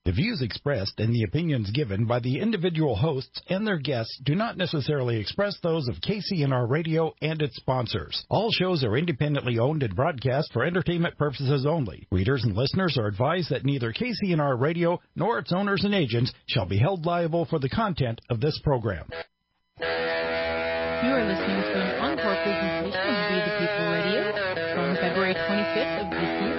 The views expressed and the opinions given by the individual hosts and their guests do not necessarily express those of KCNR Radio and its sponsors. All shows are independently owned and broadcast for entertainment purposes only. Readers and listeners are advised that neither KCNR Radio nor its owners and agents shall be held liable for the content of this program. You are listening to an encore presentation of We the People Radio from February 25th of this year.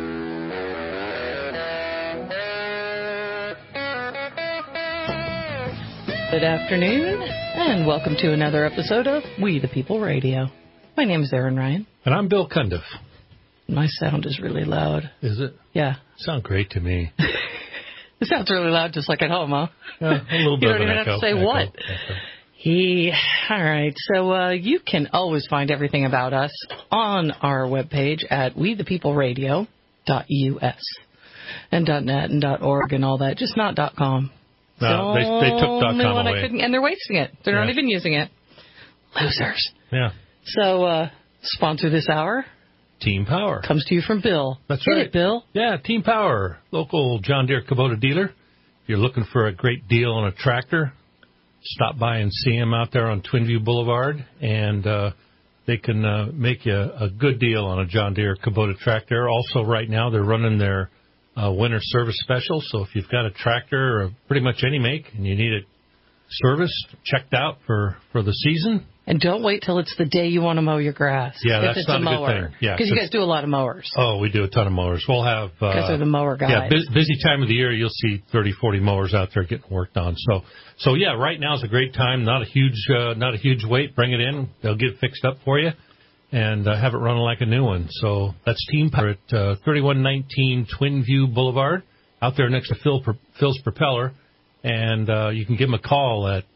Good afternoon, and welcome to another episode of We the People Radio. My name is Erin Ryan. And I'm Bill Cundiff. My sound is really loud. Is it? Yeah. Sounds great to me. It sounds really loud, just like at home, huh? A little bit you don't even have to say what. All right. So you can always find everything about us on our webpage at wethepeopleradio.us and .net and .org and all that, just not .com. No, they took .com away. And they're wasting it. They're not even using it. Losers. Yeah. So, sponsor this hour. Team Power. Comes to you from Bill. That's Hit right. it, Bill. Yeah, Team Power. Local John Deere Kubota dealer. If you're looking for a great deal on a tractor, stop by and see them out there on Twinview Boulevard. And they can make you a good deal on a John Deere Kubota tractor. Also, right now, they're running their winter service special. So if you've got a tractor or pretty much any make and you need it serviced, checked out for the season. And don't wait till it's the day you want to mow your grass. Yeah, if that's it's not a a good mower. thing. Yeah, because you guys do a lot of mowers. Oh, we do a ton of mowers. We'll have... Because they're the mower guys. Yeah, busy time of the year, you'll see 30, 40 mowers out there getting worked on. So yeah, right now is a great time. Not a huge wait. Bring it in. They'll get it fixed up for you and have it running like a new one. So that's Team Power at 3119 Twinview Boulevard, out there next to Phil's Propeller. And you can give them a call at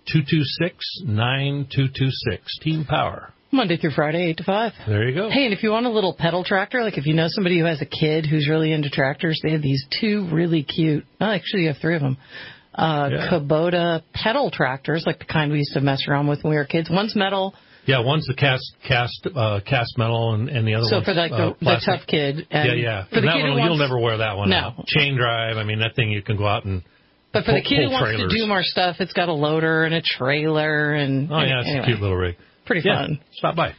226-9226. Team Power. Monday through Friday, 8 to 5. There you go. Hey, and if you want a little pedal tractor, like if you know somebody who has a kid who's really into tractors, they have these two really cute, actually you have three of them, Kubota pedal tractors, like the kind we used to mess around with when we were kids. One's metal. Yeah, one's the cast metal, and the other one's so for like the tough kid. And yeah. For the that kid one, you'll never wear that one. No. Out. Chain drive. I mean, that thing you can go out and. But for the kid who wants to do more stuff, it's got a loader and a trailer and. It's a cute little rig. Pretty fun. Stop by.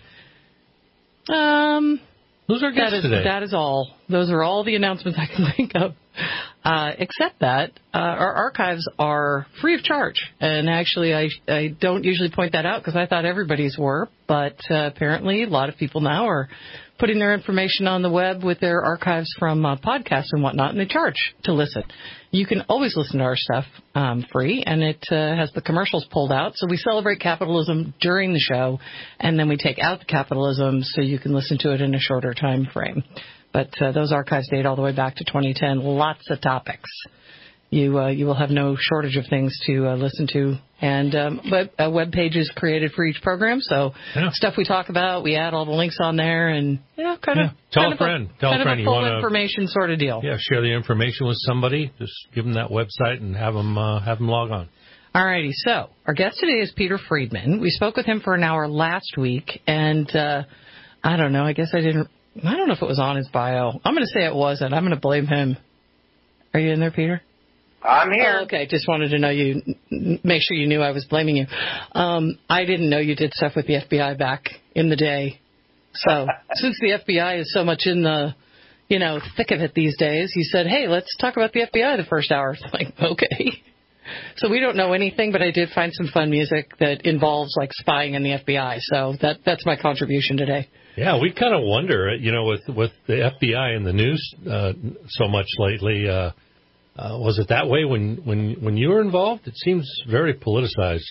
Who's our guest today? That is all. Those are all the announcements I can think of. Except that our archives are free of charge. And actually, I don't usually point that out because I thought everybody's were. But apparently, a lot of people now are putting their information on the web with their archives from podcasts and whatnot, and they charge to listen. You can always listen to our stuff free, and it has the commercials pulled out. So we celebrate capitalism during the show, and then we take out the capitalism so you can listen to it in a shorter time frame. But those archives date all the way back to 2010. Lots of topics. You will have no shortage of things to listen to. And a web page is created for each program. So stuff we talk about, we add all the links on there. And, tell a friend. Tell a friend. You want information sort of deal. Yeah, share the information with somebody. Just give them that website and have them log on. All righty. So our guest today is Peter Friedman. We spoke with him for an hour last week. And I don't know. I don't know if it was on his bio. I'm going to say it wasn't. I'm going to blame him. Are you in there, Peter? I'm here. Oh, okay. Just wanted to know make sure you knew I was blaming you. I didn't know you did stuff with the FBI back in the day. So since the FBI is so much in the, thick of it these days, he said, hey, let's talk about the FBI the first hour. It's like, okay. So we don't know anything, but I did find some fun music that involves like spying in the FBI. So that's my contribution today. Yeah, we kind of wonder, with the FBI in the news so much lately, was it that way when you were involved? It seems very politicized.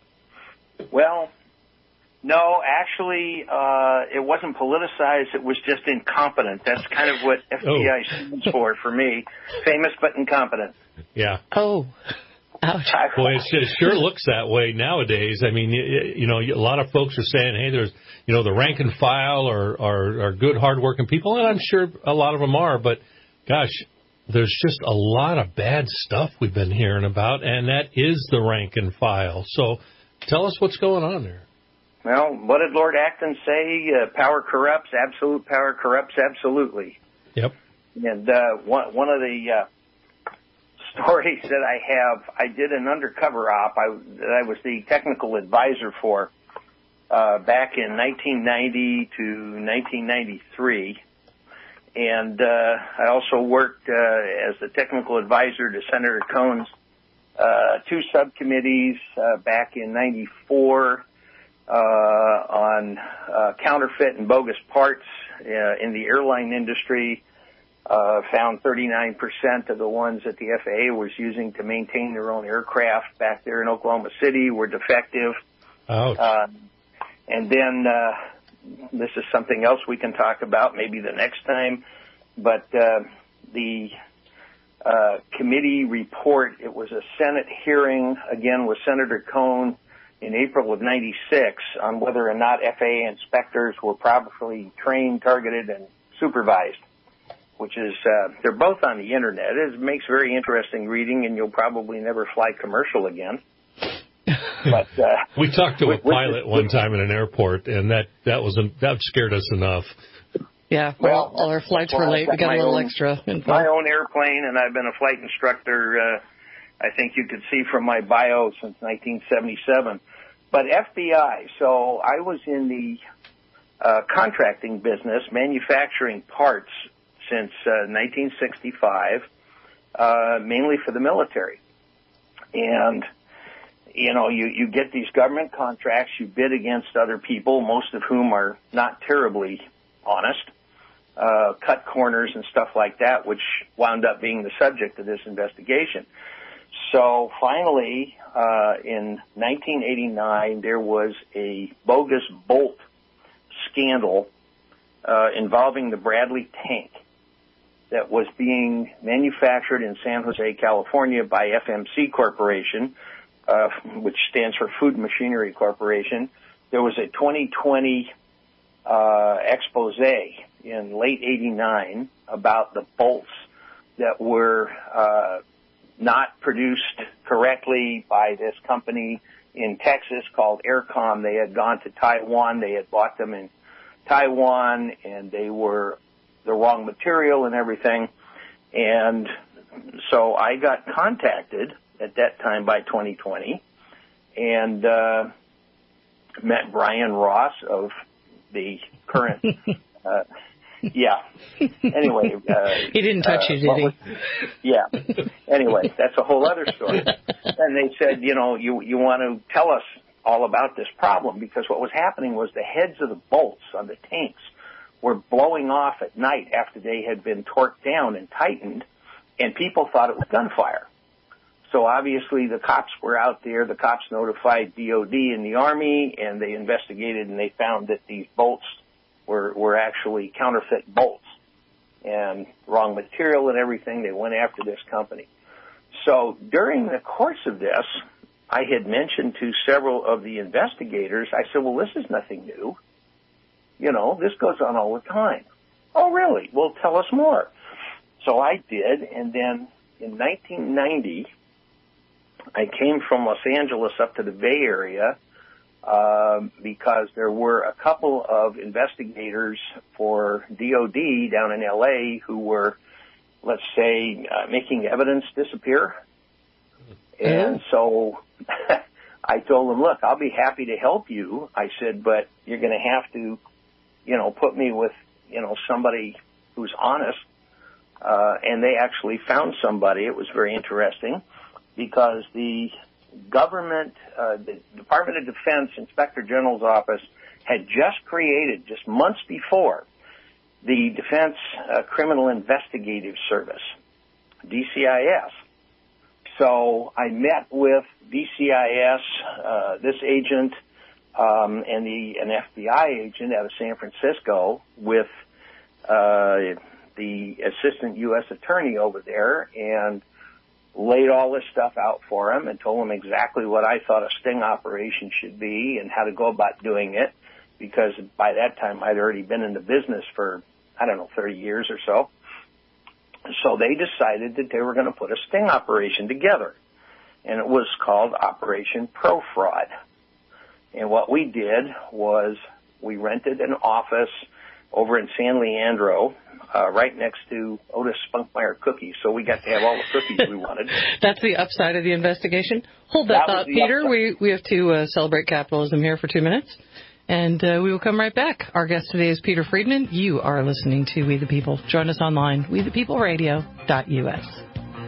Well, no, actually, it wasn't politicized. It was just incompetent. That's kind of what FBI stands for me. Famous but incompetent. Yeah. Oh. Ouch. Boy, it sure looks that way nowadays. I mean, a lot of folks are saying, hey, there's, the rank and file are good, hardworking people, and I'm sure a lot of them are, but gosh, there's just a lot of bad stuff we've been hearing about, and that is the rank and file. So tell us what's going on there. Well, what did Lord Acton say? Power corrupts, absolute power corrupts absolutely. Yep. And one of the stories that I have. I did an undercover op that I was the technical advisor for back in 1990 to 1993. And I also worked as the technical advisor to Senator Cohn's two subcommittees back in 94 on counterfeit and bogus parts in the airline industry. Found 39% of the ones that the FAA was using to maintain their own aircraft back there in Oklahoma City were defective. Ouch. And then this is something else we can talk about maybe the next time, but the committee report, it was a Senate hearing, again, with Senator Cohn in April of 96 on whether or not FAA inspectors were properly trained, targeted, and supervised, which is, they're both on the Internet. It makes very interesting reading, and you'll probably never fly commercial again. But we talked to a pilot one time in an airport, and that scared us enough. Yeah, well, all our flights were late. We got a little extra info. My own airplane, and I've been a flight instructor, I think you could see from my bio, since 1977. But FBI, so I was in the contracting business, manufacturing parts since 1965, mainly for the military. And you know, you get these government contracts, you bid against other people, most of whom are not terribly honest, cut corners and stuff like that, which wound up being the subject of this investigation. So finally, in 1989, there was a bogus bolt scandal involving the Bradley tank that was being manufactured in San Jose, California by FMC Corporation, which stands for Food Machinery Corporation. There was a 2020 expose in late 89 about the bolts that were not produced correctly by this company in Texas called Aircom. They had gone to Taiwan. They had bought them in Taiwan, and they were the wrong material and everything. And so I got contacted at that time by 2020 and met Brian Ross of the current yeah. Anyway. He didn't touch you, did he? Yeah. Anyway, that's a whole other story. And they said, you know, you want to tell us all about this problem, because what was happening was the heads of the bolts on the tanks were blowing off at night after they had been torqued down and tightened, and people thought it was gunfire. So obviously the cops were out there. The cops notified DOD and the Army, and they investigated, and they found that these bolts were actually counterfeit bolts and wrong material and everything. They went after this company. So during the course of this, I had mentioned to several of the investigators, I said, well, this is nothing new. You know, this goes on all the time. Oh, really? Well, tell us more. So I did, and then in 1990, I came from Los Angeles up to the Bay Area because there were a couple of investigators for DOD down in L.A. who were, let's say, making evidence disappear. And so I told them, look, I'll be happy to help you. I said, but you're going to have to, you know, put me with, you know, somebody who's honest. And they actually found somebody. It was very interesting because the government, the Department of Defense Inspector General's office had just created, just months before, the Defense Criminal Investigative Service, DCIS. So I met with DCIS, this agent, and an FBI agent out of San Francisco with the assistant U.S. attorney over there, and laid all this stuff out for him and told him exactly what I thought a sting operation should be and how to go about doing it, because by that time I'd already been in the business for, 30 years or so. So they decided that they were going to put a sting operation together, and it was called Operation Pro Fraud. And what we did was we rented an office over in San Leandro, right next to Otis Spunkmeyer Cookies. So we got to have all the cookies we wanted. That's the upside of the investigation. Hold that thought, Peter. We have to celebrate capitalism here for 2 minutes, and we will come right back. Our guest today is Peter Friedman. You are listening to We the People. Join us online, wethepeopleradio.us.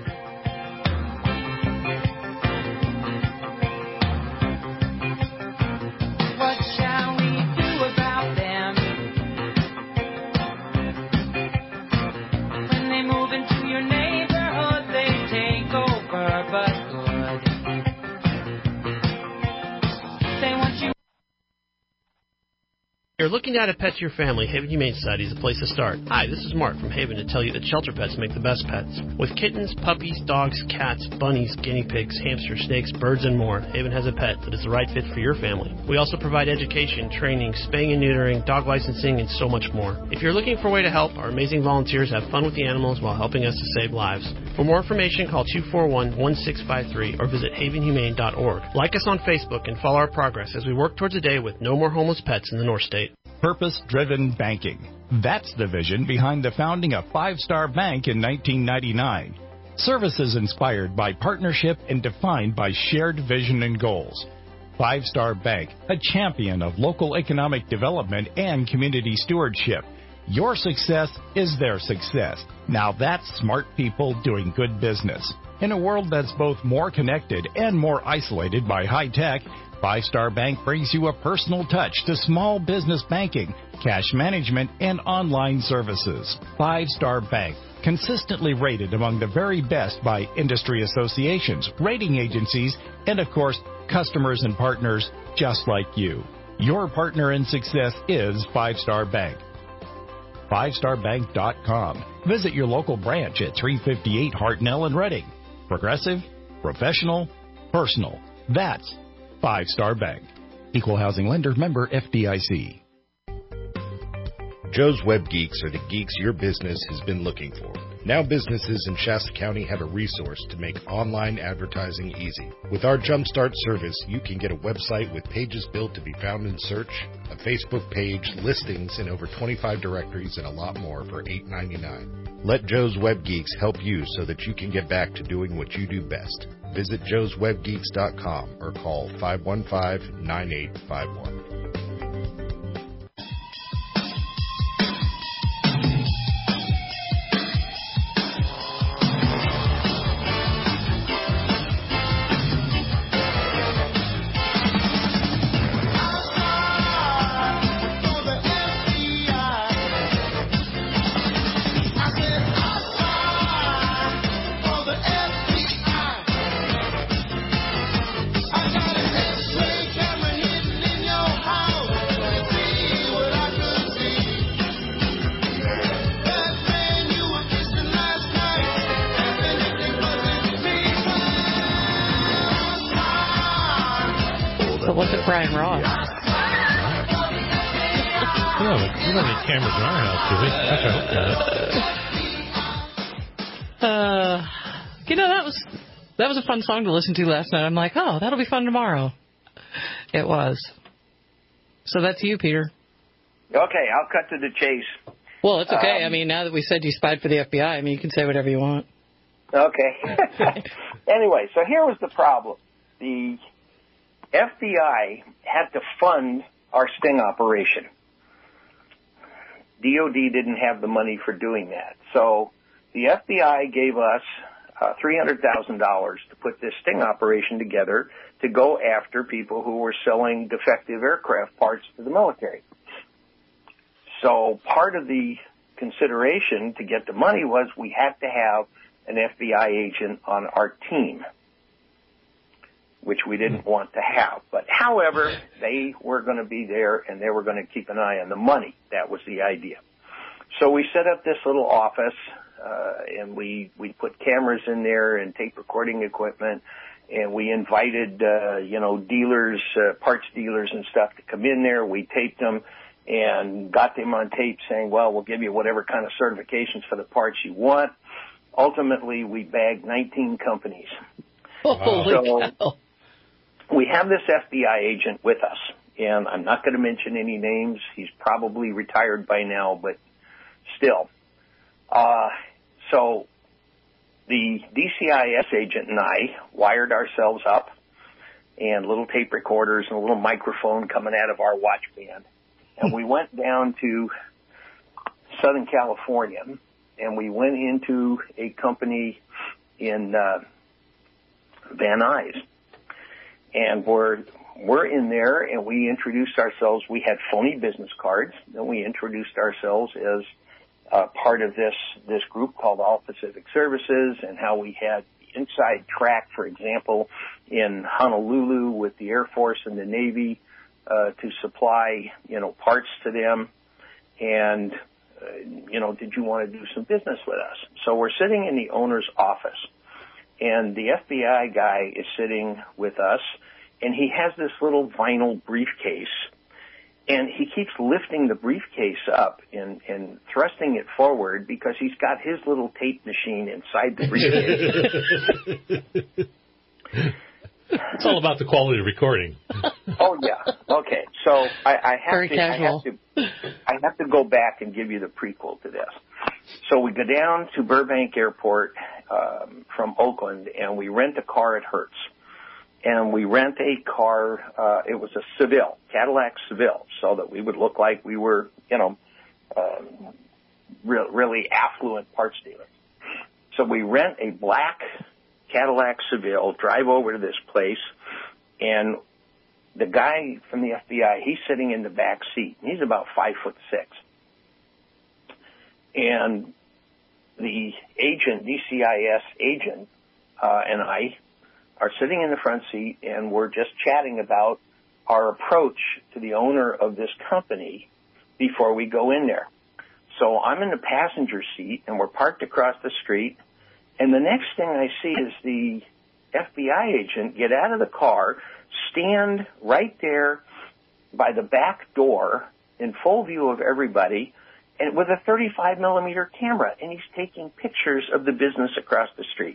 If you're looking to add a pet to your family, Haven Humane Society is the place to start. Hi, this is Mark from Haven to tell you that shelter pets make the best pets. With kittens, puppies, dogs, cats, bunnies, guinea pigs, hamsters, snakes, birds, and more, Haven has a pet that is the right fit for your family. We also provide education, training, spaying and neutering, dog licensing, and so much more. If you're looking for a way to help, our amazing volunteers have fun with the animals while helping us to save lives. For more information, call 241-1653 or visit havenhumane.org. Like us on Facebook and follow our progress as we work towards a day with no more homeless pets in the North State. Purpose-driven banking. That's the vision behind the founding of Five Star Bank in 1999. Services inspired by partnership and defined by shared vision and goals. Five Star Bank, a champion of local economic development and community stewardship. Your success is their success. Now that's smart people doing good business. In a world that's both more connected and more isolated by high tech, Five Star Bank brings you a personal touch to small business banking, cash management, and online services. Five Star Bank, consistently rated among the very best by industry associations, rating agencies, and of course, customers and partners just like you. Your partner in success is Five Star Bank. FiveStarBank.com. Visit your local branch at 358 Hartnell in Reading. Progressive, professional, personal. That's Five Star Bank. Equal housing lender, member FDIC. Joe's Web Geeks are the geeks your business has been looking for. Now businesses in Shasta County have a resource to make online advertising easy. With our Jumpstart service, you can get a website with pages built to be found in search, a Facebook page, listings in over 25 directories, and a lot more for $8.99. Let Joe's Web Geeks help you so that you can get back to doing what you do best. Visit joeswebgeeks.com or call 515-9851. But what's it, Brian Ross? We don't have any cameras in our house, do we? Gosh, I hope not. You know, that was a fun song to listen to last night. I'm like, oh, that'll be fun tomorrow. It was. So that's you, Peter. Okay, I'll cut to the chase. Well, it's okay. I mean, now that we said you spied for the FBI, I mean, you can say whatever you want. Okay. Anyway, so here was the problem. The FBI had to fund our sting operation. DOD didn't have the money for doing that. So the FBI gave us $300,000 to put this sting operation together to go after people who were selling defective aircraft parts to the military. So part of the consideration to get the money was we had to have an FBI agent on our team, which we didn't want to have. But however, they were going to be there and they were going to keep an eye on the money. That was the idea. So we set up this little office, and we put cameras in there and tape recording equipment, and we invited, dealers, parts dealers and stuff to come in there. We taped them and got them on tape saying, well, we'll give you whatever kind of certifications for the parts you want. Ultimately, we bagged 19 companies. Holy cow. We have this FBI agent with us, and I'm not going to mention any names. He's probably retired by now, but still. So the DCIS agent and I wired ourselves up, and little tape recorders and a little microphone coming out of our watch band. And we went down to Southern California, and we went into a company in Van Nuys. And we're in there, and we introduced ourselves. We had phony business cards, and we introduced ourselves as part of this group called All Pacific Services, and how we had the inside track, for example, in Honolulu with the Air Force and the Navy to supply, parts to them. And, did you want to do some business with us? So we're sitting in the owner's office, and the FBI guy is sitting with us, and he has this little vinyl briefcase, and he keeps lifting the briefcase up and thrusting it forward because he's got his little tape machine inside the briefcase. It's all about the quality of recording. Oh, yeah. Okay. So I have to go back and give you the prequel to this. So we go down to Burbank Airport from Oakland, and we rent a car at Hertz. And we rent a car, it was a Seville, Cadillac Seville, so that we would look like we were, really affluent parts dealers. So we rent a black Cadillac Seville, drive over to this place, and the guy from the FBI, he's sitting in the back seat. He's about 5'6". And the agent, DCIS agent, and I are sitting in the front seat, and we're just chatting about our approach to the owner of this company before we go in there. So I'm in the passenger seat, and we're parked across the street, and the next thing I see is the FBI agent get out of the car, stand right there by the back door in full view of everybody, and with a 35 millimeter camera, and he's taking pictures of the business across the street.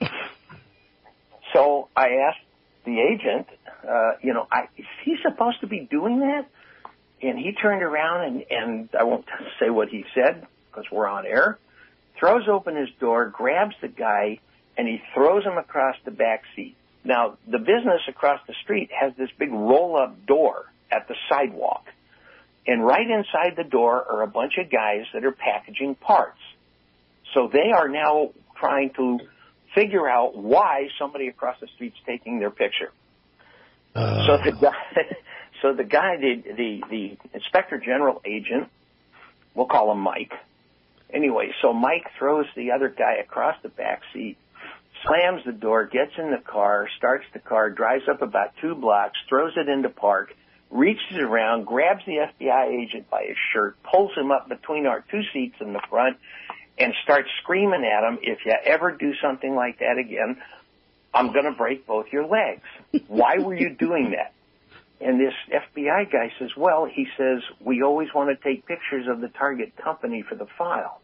So I asked the agent, is he supposed to be doing that? And he turned around, and I won't say what he said because we're on air, throws open his door, grabs the guy, and he throws him across the back seat. Now, the business across the street has this big roll-up door at the sidewalk. And right inside the door are a bunch of guys that are packaging parts. So they are now trying to figure out why somebody across the street's taking their picture. So the guy, the Inspector General agent, we'll call him Mike. Anyway, so Mike throws the other guy across the back seat, slams the door, gets in the car, starts the car, drives up about 2 blocks, throws it into park, reaches around, grabs the FBI agent by his shirt, pulls him up between our 2 seats in the front, and starts screaming at him, if you ever do something like that again, I'm going to break both your legs. Why were you doing that? And this FBI guy says, he says, we always want to take pictures of the target company for the file.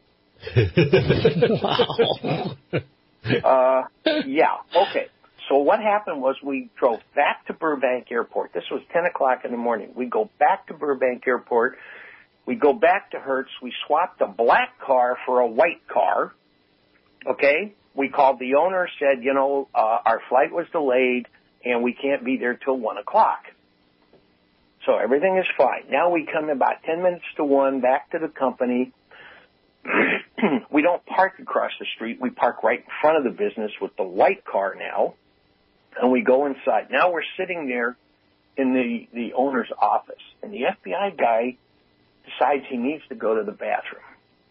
Wow. Yeah, okay. So what happened was we drove back to Burbank Airport. This was 10 o'clock in the morning. We go back to Burbank Airport. We go back to Hertz. We swapped a black car for a white car. Okay? We called the owner, said, our flight was delayed, and we can't be there till 1 o'clock. So everything is fine. Now we come about 10 minutes to 1 back to the company. We don't park across the street. We park right in front of the business with the white car now, and we go inside. Now we're sitting there in the owner's office, and the FBI guy decides he needs to go to the bathroom.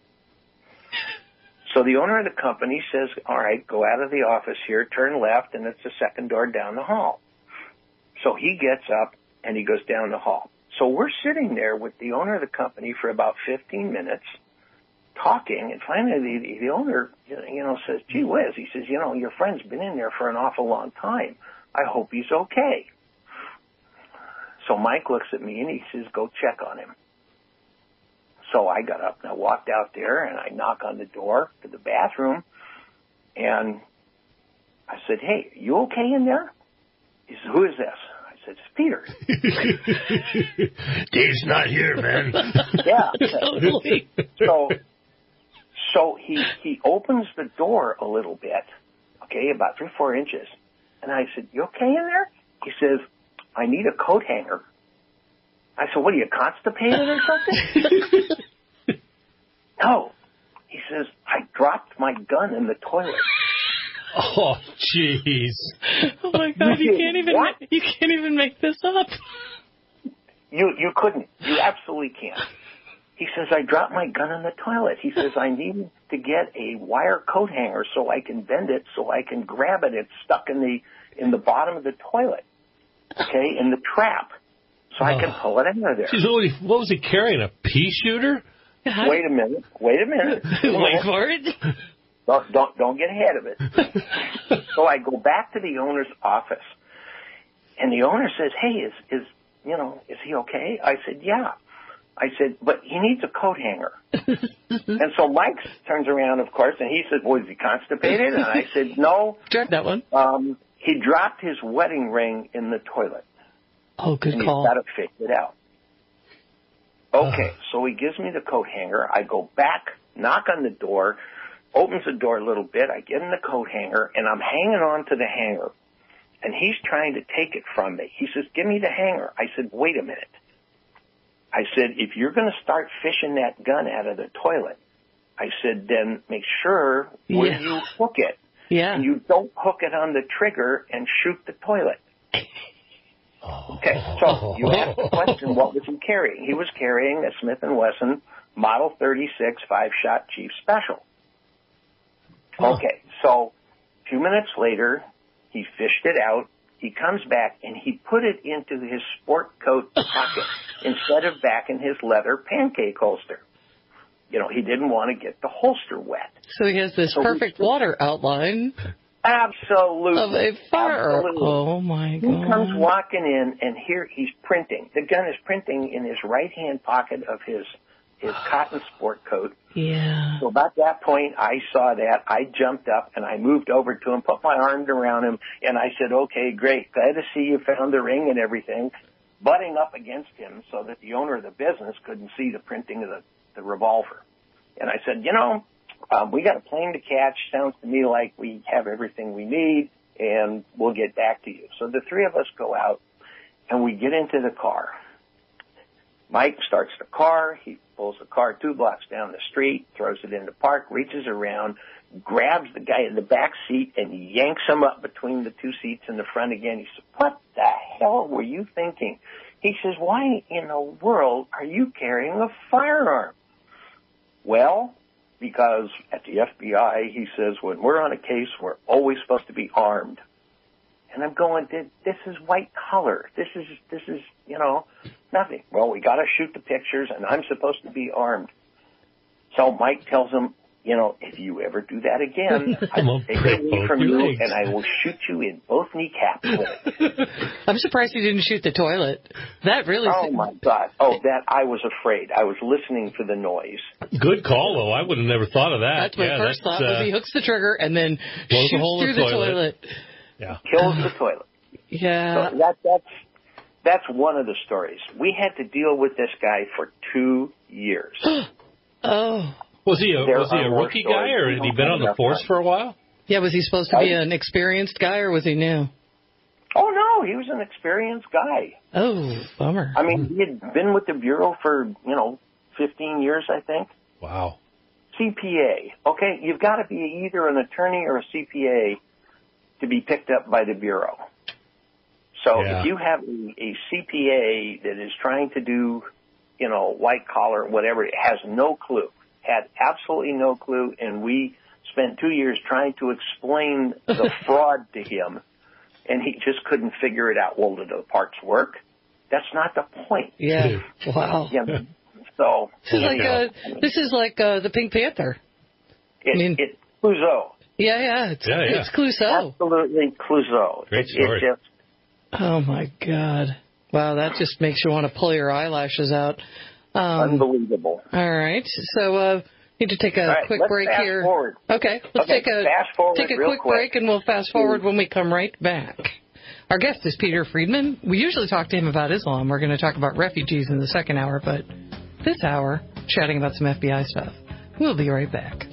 So the owner of the company says, all right, go out of the office here, turn left, and it's the second door down the hall. So he gets up, and he goes down the hall. So we're sitting there with the owner of the company for about 15 minutes talking, and finally the owner, says, gee whiz, he says, your friend's been in there for an awful long time. I hope he's okay. So Mike looks at me, and he says, go check on him. So I got up, and I walked out there, and I knock on the door to the bathroom, and I said, hey, you okay in there? He said, who is this? I said, it's Peter. Dave's not here, man. Yeah. Totally. So he opens the door a little bit, okay, about 3 or 4 inches. And I said, you okay in there? He says, I need a coat hanger. I said, what, are you constipated or something? No. He says, I dropped my gun in the toilet. Oh, jeez. Oh my God! You can't even make this up. You couldn't. You absolutely can't. He says, I dropped my gun in the toilet. He says, I need to get a wire coat hanger so I can bend it, so I can grab it. It's stuck in the bottom of the toilet, okay, in the trap, so I can pull it out of there. Jeez, what was he carrying? A pea shooter? Wait a minute. Wait for it. Don't get ahead of it. So I go back to the owner's office, and the owner says, hey, is he okay? I said, yeah. I said, but he needs a coat hanger. And so Mike turns around, of course, and he says, well, is he constipated? And I said, no. Drop that one. He dropped his wedding ring in the toilet. Oh, good and call. He's got to figure it out. Okay, so he gives me the coat hanger. I go back, knock on the door, opens the door a little bit. I get in the coat hanger, and I'm hanging on to the hanger. And he's trying to take it from me. He says, give me the hanger. I said, wait a minute. I said, if you're going to start fishing that gun out of the toilet, I said, then make sure where you hook it. Yeah. And you don't hook it on the trigger and shoot the toilet. Okay, so you asked the question, what was he carrying? He was carrying a Smith & Wesson Model 36 5-shot Chief Special. Okay, so a few minutes later, he fished it out. He comes back, and he put it into his sport coat pocket instead of back in his leather pancake holster. You know, he didn't want to get the holster wet. So he has this perfect water outline. Absolutely. Of a fire. Absolutely. Oh, my God. He comes walking in, and here he's printing. The gun is printing in his right-hand pocket of his cotton sport coat. Yeah. So about that point, I saw that. I jumped up, and I moved over to him, put my arms around him, and I said, okay, great. Glad to see you found the ring and everything. Butting up against him so that the owner of the business couldn't see the printing of the revolver. And I said, we got a plane to catch. Sounds to me like we have everything we need, and we'll get back to you. So the three of us go out, and we get into the car. Mike starts the car. He pulls the car 2 blocks down the street, throws it in the park, reaches around, grabs the guy in the back seat, and yanks him up between the 2 seats in the front again. He said, what the hell were you thinking? He says, why in the world are you carrying a firearm? Well, because at the FBI, he says, when we're on a case, we're always supposed to be armed. And I'm going, this is white collar. This is nothing. Well, we got to shoot the pictures, and I'm supposed to be armed. So Mike tells him, if you ever do that again, I will take it away from you, and I will shoot you in both kneecaps with it. I'm surprised he didn't shoot the toilet. That really... Oh, my God. Oh, that I was afraid. I was listening for the noise. Good call, though. I would have never thought of that. That's my first thought, was he hooks the trigger and then shoots through the toilet. Yeah. Kills the toilet. Yeah. So that's one of the stories. We had to deal with this guy for 2 years. Oh. Was he a rookie guy, or had he been on the force for a while? Yeah, was he supposed to be an experienced guy, or was he new? Oh, no, he was an experienced guy. Oh, bummer. I mean, he had been with the Bureau for, 15 years, I think. Wow. CPA. Okay, you've got to be either an attorney or a CPA to be picked up by the Bureau. So if you have a CPA that is trying to do, white collar, whatever, has no clue, had absolutely no clue, and we spent 2 years trying to explain the fraud to him, and he just couldn't figure it out. Well, do the parts work? That's not the point. Yeah. Wow. Yeah. So this is like the Pink Panther. It's Clouseau. Yeah. It's Clouseau. Absolutely Clouseau. Great story. Oh my God. Wow, that just makes you want to pull your eyelashes out. Unbelievable. All right. So need to take a quick break here. Forward. Okay. Let's take a quick break, and we'll fast forward when we come right back. Our guest is Peter Friedman. We usually talk to him about Islam. We're going to talk about refugees in the second hour, but this hour, chatting about some FBI stuff. We'll be right back.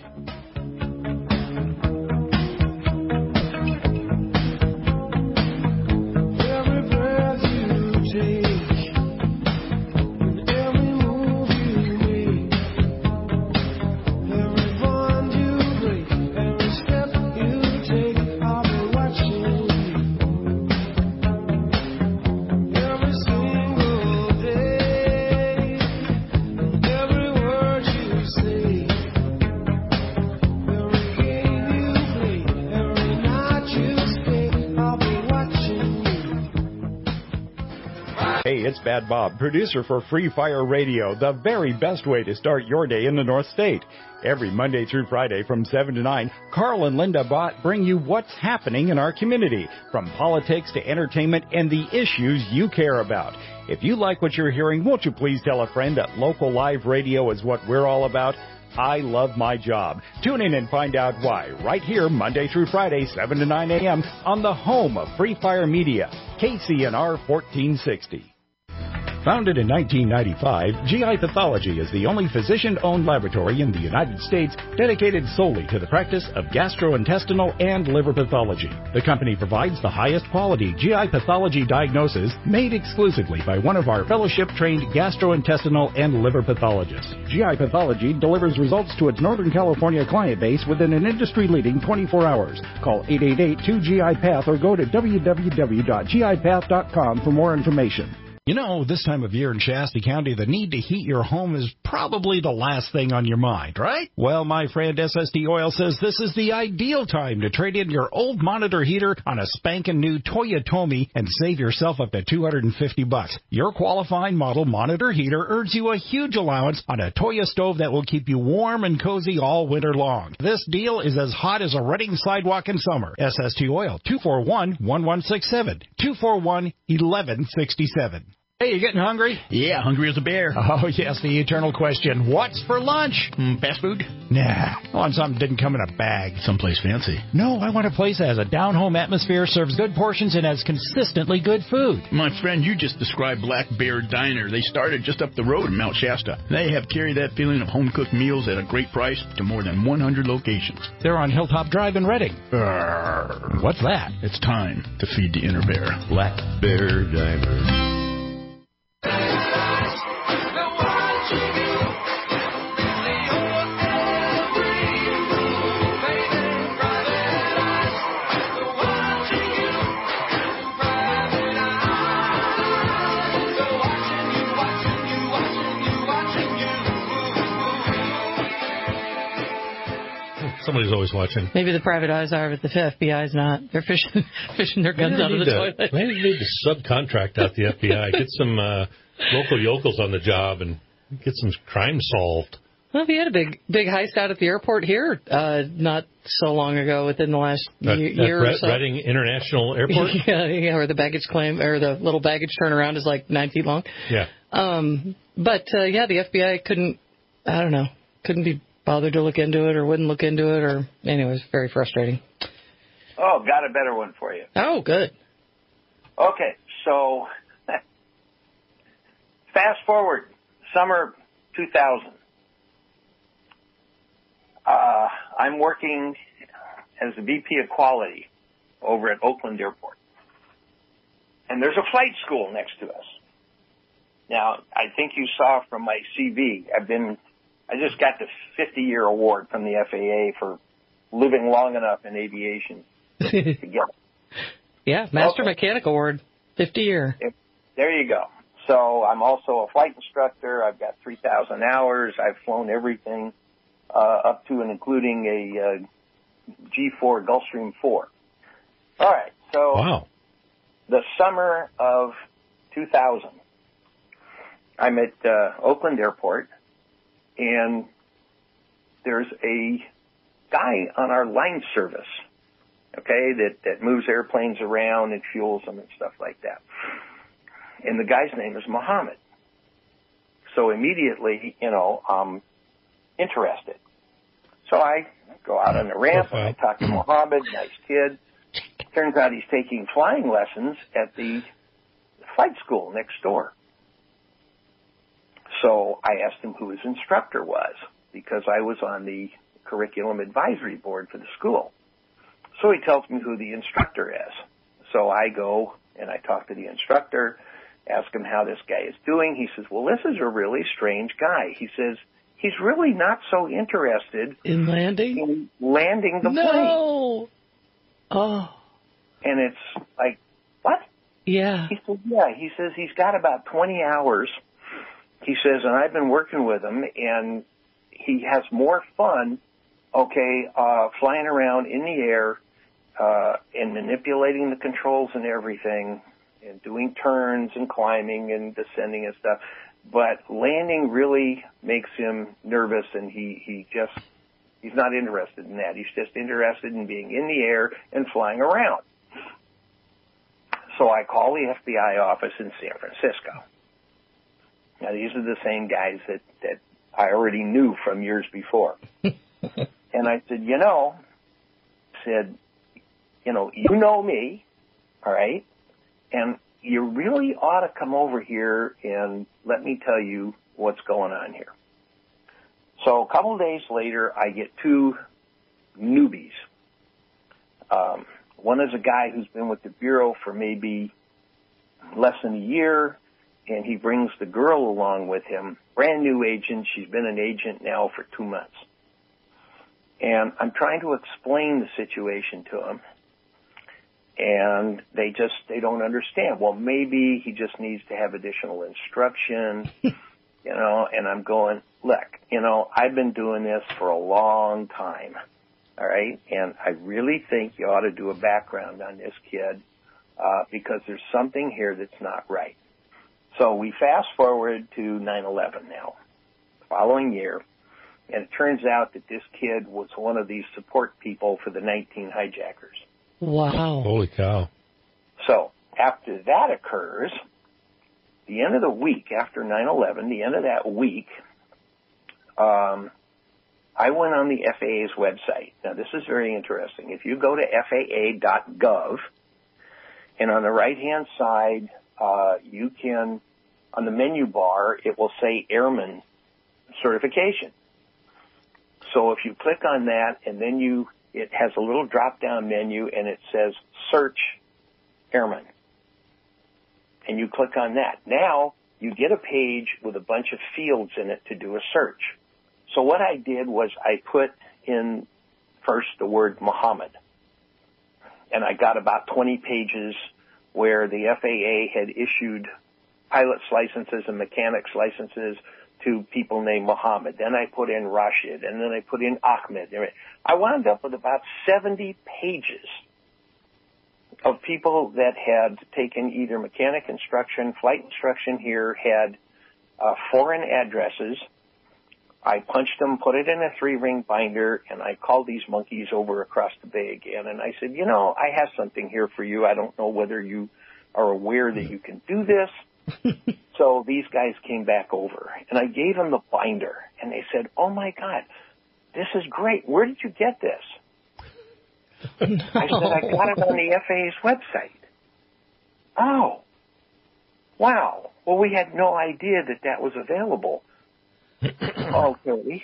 It's Bad Bob, producer for Free Fire Radio, the very best way to start your day in the North State. Every Monday through Friday from 7 to 9, Carl and Linda Bott bring you what's happening in our community, from politics to entertainment and the issues you care about. If you like what you're hearing, won't you please tell a friend that local live radio is what we're all about? I love my job. Tune in and find out why right here Monday through Friday, 7 to 9 a.m. on the home of Free Fire Media, KCNR 1460. Founded in 1995, GI Pathology is the only physician-owned laboratory in the United States dedicated solely to the practice of gastrointestinal and liver pathology. The company provides the highest quality GI pathology diagnosis made exclusively by one of our fellowship-trained gastrointestinal and liver pathologists. GI Pathology delivers results to its Northern California client base within an industry-leading 24 hours. Call 888-2GI-PATH or go to www.gipath.com for more information. You know, this time of year in Shasta County, the need to heat your home is probably the last thing on your mind, right? Well, my friend SST Oil says this is the ideal time to trade in your old monitor heater on a spanking new Toyotomi and save yourself up to $250. Your qualifying model monitor heater earns you a huge allowance on a Toyo stove that will keep you warm and cozy all winter long. This deal is as hot as a running sidewalk in summer. SST Oil, 241-1167, 241-1167. Hey, you getting hungry? Yeah, hungry as a bear. Oh, yes, the eternal question. What's for lunch? Fast food? Nah, I want something that didn't come in a bag. Someplace fancy. No, I want a place that has a down-home atmosphere, serves good portions, and has consistently good food. My friend, you just described Black Bear Diner. They started just up the road in Mount Shasta. They have carried that feeling of home-cooked meals at a great price to more than 100 locations. They're on Hilltop Drive in Redding. What's that? It's time to feed the inner bear. Black Bear Diner. Somebody's always watching. Maybe the private eyes are, but the FBI's not. They're fishing their guns out of the toilet. Maybe need to subcontract out the FBI. Get some local yokels on the job and get some crime solved. Well, we had a big heist out at the airport here not so long ago, within the last year or so. Reading International Airport? yeah, or the baggage claim, or the little baggage turnaround is like 9 feet long. Yeah. The FBI couldn't be bothered to look into it or wouldn't look into it, or anyway, it was very frustrating. Oh, got a better one for you. Oh, good. Okay, so fast forward, summer 2000. I'm working as a VP of quality over at Oakland Airport. And there's a flight school next to us. Now, I think you saw from my CV, I just got the 50-year award from the FAA for living long enough in aviation to get it. Yeah, Master Mechanic Award, 50-year. There you go. So I'm also a flight instructor. I've got 3,000 hours. I've flown everything up to and including a G4 Gulfstream 4. All right, so wow. The summer of 2000, I'm at Oakland Airport, and there's a guy on our line service, okay, that moves airplanes around and fuels them and stuff like that. And the guy's name is Muhammad. So immediately, I'm interested. So I go out on the ramp and I talk to Muhammad, nice kid. turns out he's taking flying lessons at the flight school next door. So I asked him who his instructor was, because I was on the curriculum advisory board for the school. So he tells me who the instructor is. So I go and I talk to the instructor, ask him how this guy is doing. He says, well, this is a really strange guy. He says, he's really not so interested in landing the plane. No. Oh. And it's like, what? Yeah. He said, yeah. He says he's got about 20 hours. He says, and I've been working with him, and he has more fun, flying around in the air, and manipulating the controls and everything, and doing turns and climbing and descending and stuff. But landing really makes him nervous, and he's not interested in that. He's just interested in being in the air and flying around. So I call the FBI office in San Francisco. Now, these are the same guys that I already knew from years before. And I said, you know me, all right? And you really ought to come over here and let me tell you what's going on here. So a couple of days later, I get two newbies. One is a guy who's been with the Bureau for maybe less than a year, and he brings the girl along with him, brand new agent. She's been an agent now for 2 months. And I'm trying to explain the situation to him, and they don't understand. Well, maybe he just needs to have additional instruction, and I'm going, look, I've been doing this for a long time, all right? And I really think you ought to do a background on this kid, because there's something here that's not right. So we fast forward to 9/11 now, following year, and it turns out that this kid was one of these support people for the 19 hijackers. Wow. Holy cow. So after that occurs, the end of the week, after 9/11, the end of that week, I went on the FAA's website. Now, this is very interesting. If you go to FAA.gov, and on the right-hand side, you can, on the menu bar, it will say Airman Certification. So if you click on that, and then it has a little drop-down menu, and it says Search Airman. And you click on that. Now, you get a page with a bunch of fields in it to do a search. So what I did was I put in first the word Muhammad. And I got about 20 pages where the FAA had issued pilot's licenses and mechanics licenses to people named Muhammad. Then I put in Rashid, and then I put in Ahmed. I wound up with about 70 pages of people that had taken either mechanic instruction, flight instruction here, had foreign addresses. I punched them, put it in a 3-ring binder, and I called these monkeys over across the bay again. And I said, I have something here for you. I don't know whether you are aware that you can do this. So these guys came back over, and I gave them the binder, and they said, oh, my God, this is great. Where did you get this? No. I said, I got it on the FAA's website. Oh, wow. Well, we had no idea that was available. Okay.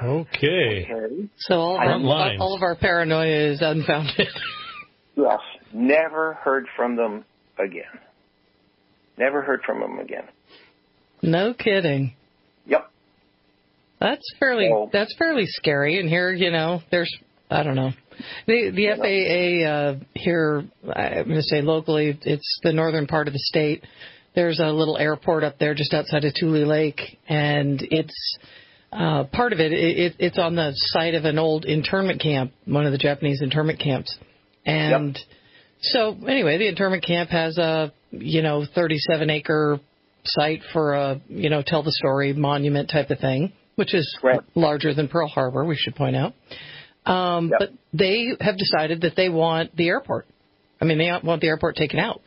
Okay. So all of our paranoia is unfounded. Yes. Never heard from them again. Never heard from them again. No kidding. Yep. That's fairly scary. And here, there's, I don't know. The FAA here, I'm going to say locally, it's the northern part of the state. There's a little airport up there just outside of Tule Lake, and it's part of it's on the site of an old internment camp, one of the Japanese internment camps. And so anyway, the internment camp has a 37-acre site for a tell the story monument type of thing, which is larger than Pearl Harbor, we should point out. But they have decided that they want the airport. I mean, they want the airport taken out.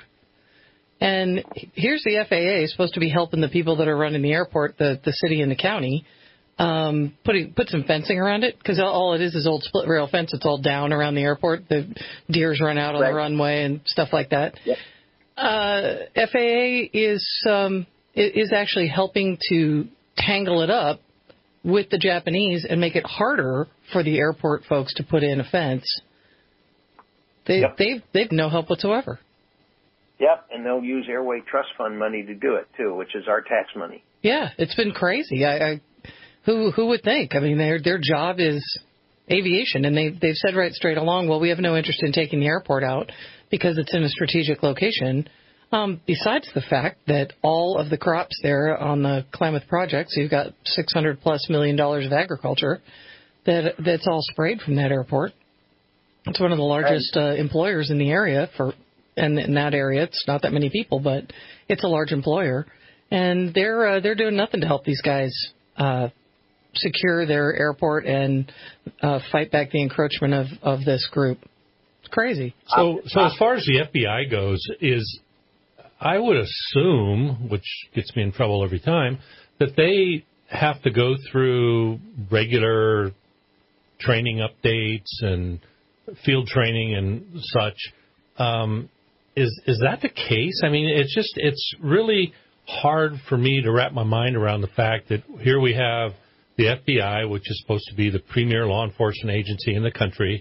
And here's the FAA supposed to be helping the people that are running the airport, the city and the county, put some fencing around it, because all it is old split rail fence. It's all down around the airport. The deers run out on the runway and stuff like that. Yep. FAA is actually helping to tangle it up with the Japanese and make it harder for the airport folks to put in a fence. They've no help whatsoever. Yep, and they'll use Airway Trust Fund money to do it too, which is our tax money. Yeah, it's been crazy. Who would think? I mean, their job is aviation, and they've said right straight along, well, we have no interest in taking the airport out because it's in a strategic location. Besides the fact that all of the crops there on the Klamath project, so you've got $600+ million of agriculture, that's all sprayed from that airport. It's one of the largest employers in the area and in that area. It's not that many people, but it's a large employer, and they're doing nothing to help these guys secure their airport and fight back the encroachment of this group. It's crazy. So as far as the FBI goes, I would assume, which gets me in trouble every time, that they have to go through regular training updates and field training and such. Is that the case? I mean, it's really hard for me to wrap my mind around the fact that here we have the FBI, which is supposed to be the premier law enforcement agency in the country,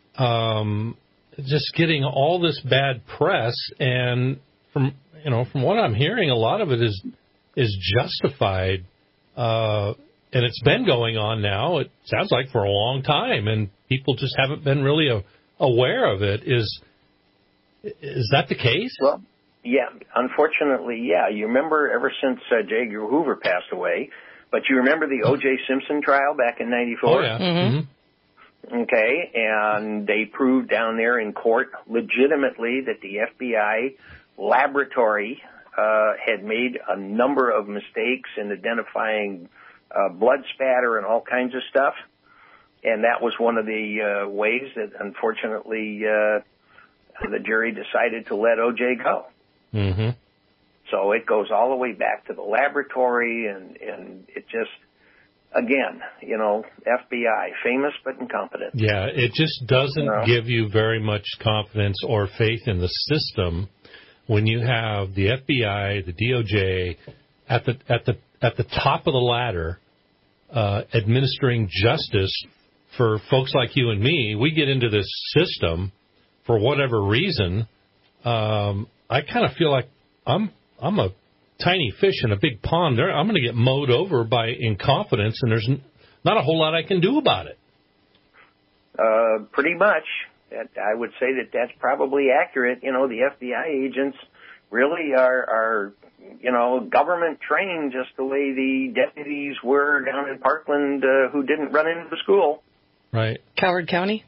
just getting all this bad press, and from what I'm hearing, a lot of it is justified, and it's been going on now. It sounds like for a long time, and people just haven't been really aware of it. Is that the case? Well, yeah, unfortunately, yeah. You remember ever since J. Edgar Hoover passed away, but you remember the O.J. Simpson trial back in '94? Oh, yeah. Mm-hmm. Okay, and they proved down there in court legitimately that the FBI laboratory had made a number of mistakes in identifying blood spatter and all kinds of stuff. And that was one of the ways that, unfortunately, the jury decided to let O.J. go. Mm-hmm. So it goes all the way back to the laboratory, and it just, again, FBI, famous but incompetent. Yeah, it just doesn't give you very much confidence or faith in the system when you have the FBI, the DOJ at the top of the ladder, administering justice for folks like you and me. We get into this system for whatever reason. I kind of feel like I'm a tiny fish in a big pond. I'm going to get mowed over by incompetence, and there's not a whole lot I can do about it. Pretty much. I would say that's probably accurate. The FBI agents really are government trained just the way the deputies were down in Parkland who didn't run into the school. Right. Coward County?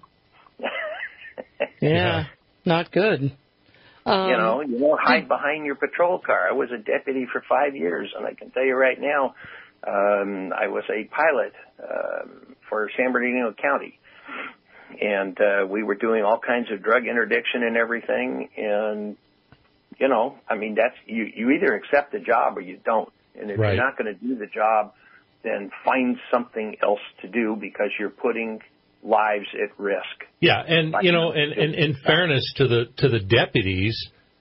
Yeah, not good. Hide behind your patrol car. I was a deputy for 5 years, and I can tell you right now, I was a pilot for San Bernardino County. And we were doing all kinds of drug interdiction and everything. And, that's you either accept the job or you don't. And if you're not going to do the job, then find something else to do, because you're putting lives at risk. Yeah, and and in fairness to the deputies,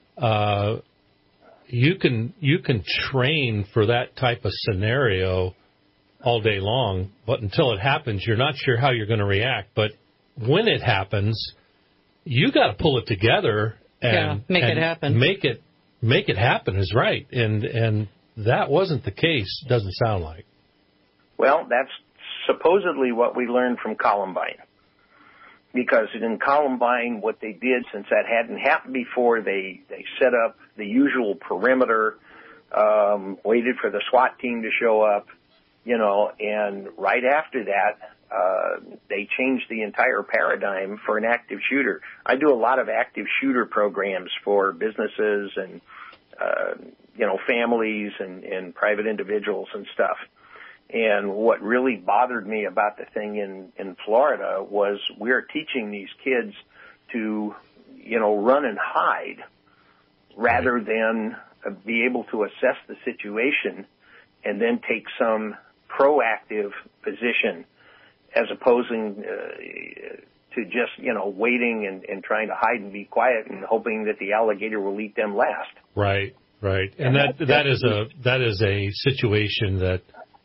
you can train for that type of scenario all day long, but until it happens, you're not sure how you're going to react. But when it happens, you got to pull it together and make it happen. Make it happen is right, and that wasn't the case. Doesn't sound like. Well, that's supposedly what we learned from Columbine. Because in Columbine, what they did, since that hadn't happened before, they set up the usual perimeter, waited for the SWAT team to show up, and right after that, they changed the entire paradigm for an active shooter. I do a lot of active shooter programs for businesses and, families and private individuals and stuff. And what really bothered me about the thing in Florida was we're teaching these kids to, run and hide rather than be able to assess the situation and then take some proactive position as opposing to just, waiting and trying to hide and be quiet and hoping that the alligator will eat them last. Right. And that is a situation that,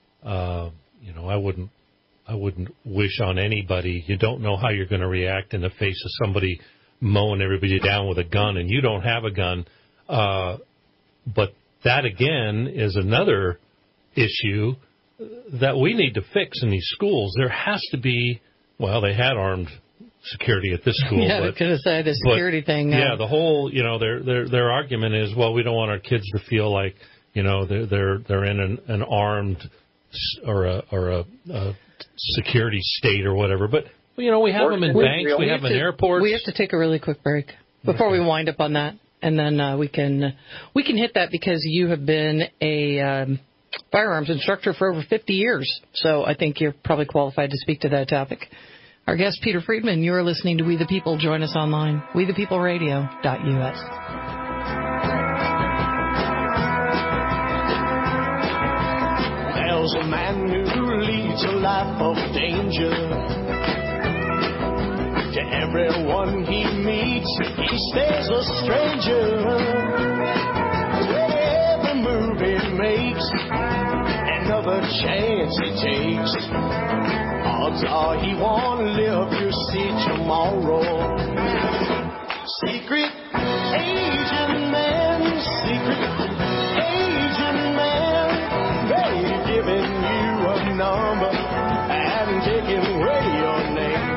I wouldn't wish on anybody. You don't know how you're going to react in the face of somebody mowing everybody down with a gun, and you don't have a gun. But that, again, is another issue that we need to fix in these schools. There has to be, they had armed security at this school. Yeah, I was going to say the security thing. Yeah, the whole, their argument is, we don't want our kids to feel like, they're in an armed or a security state or whatever. But, we have them in banks, we have them in airports. We have to take a really quick break before we wind up on that. And then we can hit that because you have been a firearms instructor for over 50 years. So I think you're probably qualified to speak to that topic. Our guest, Peter Friedman, you're listening to We the People. Join us online, wethepeopleradio.us. There's a man who leads a life of danger. To everyone he meets, he stays a stranger. Every move he makes, another chance he takes. Odds are he won't live to see tomorrow. Secret agent man, secret agent man. They've given you a number and taken away your name.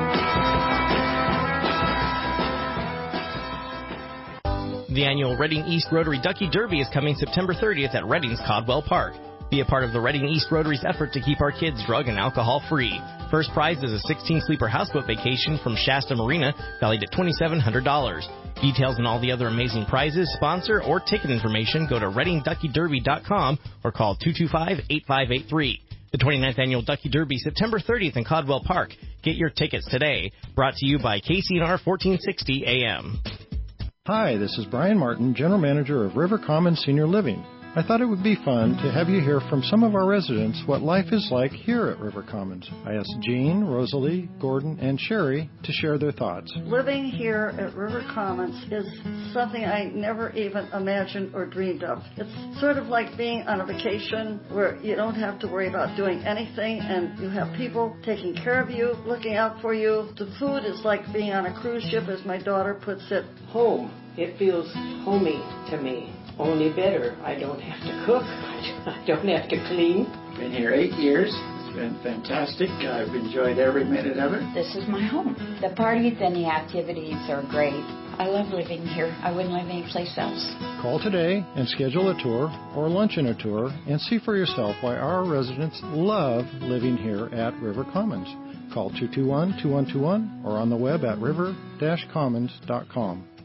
The annual Reading East Rotary Ducky Derby is coming September 30th at Reading's Caldwell Park. Be a part of the Reading East Rotary's effort to keep our kids drug and alcohol free. First prize is a 16-sleeper houseboat vacation from Shasta Marina, valued at $2,700. Details and all the other amazing prizes, sponsor, or ticket information go to readingduckyderby.com or call 225-8583. The 29th Annual Ducky Derby, September 30th in Caldwell Park. Get your tickets today. Brought to you by KCNR 1460 AM. Hi, this is Brian Martin, General Manager of River Commons Senior Living. I thought it would be fun to have you hear from some of our residents what life is like here at River Commons. I asked Jean, Rosalie, Gordon, and Sherry to share their thoughts. Living here at River Commons is something I never even imagined or dreamed of. It's sort of like being on a vacation where you don't have to worry about doing anything and you have people taking care of you, looking out for you. The food is like being on a cruise ship, as my daughter puts it. Home. It feels homey to me. Only better. I don't have to cook. I don't have to clean. Been here 8 years. It's been fantastic. I've enjoyed every minute of it. This is my home. The parties and the activities are great. I love living here. I wouldn't live anyplace else. Call today and schedule a tour or luncheon a tour and see for yourself why our residents love living here at River Commons. Call 221-2121 or on the web at river-commons.com.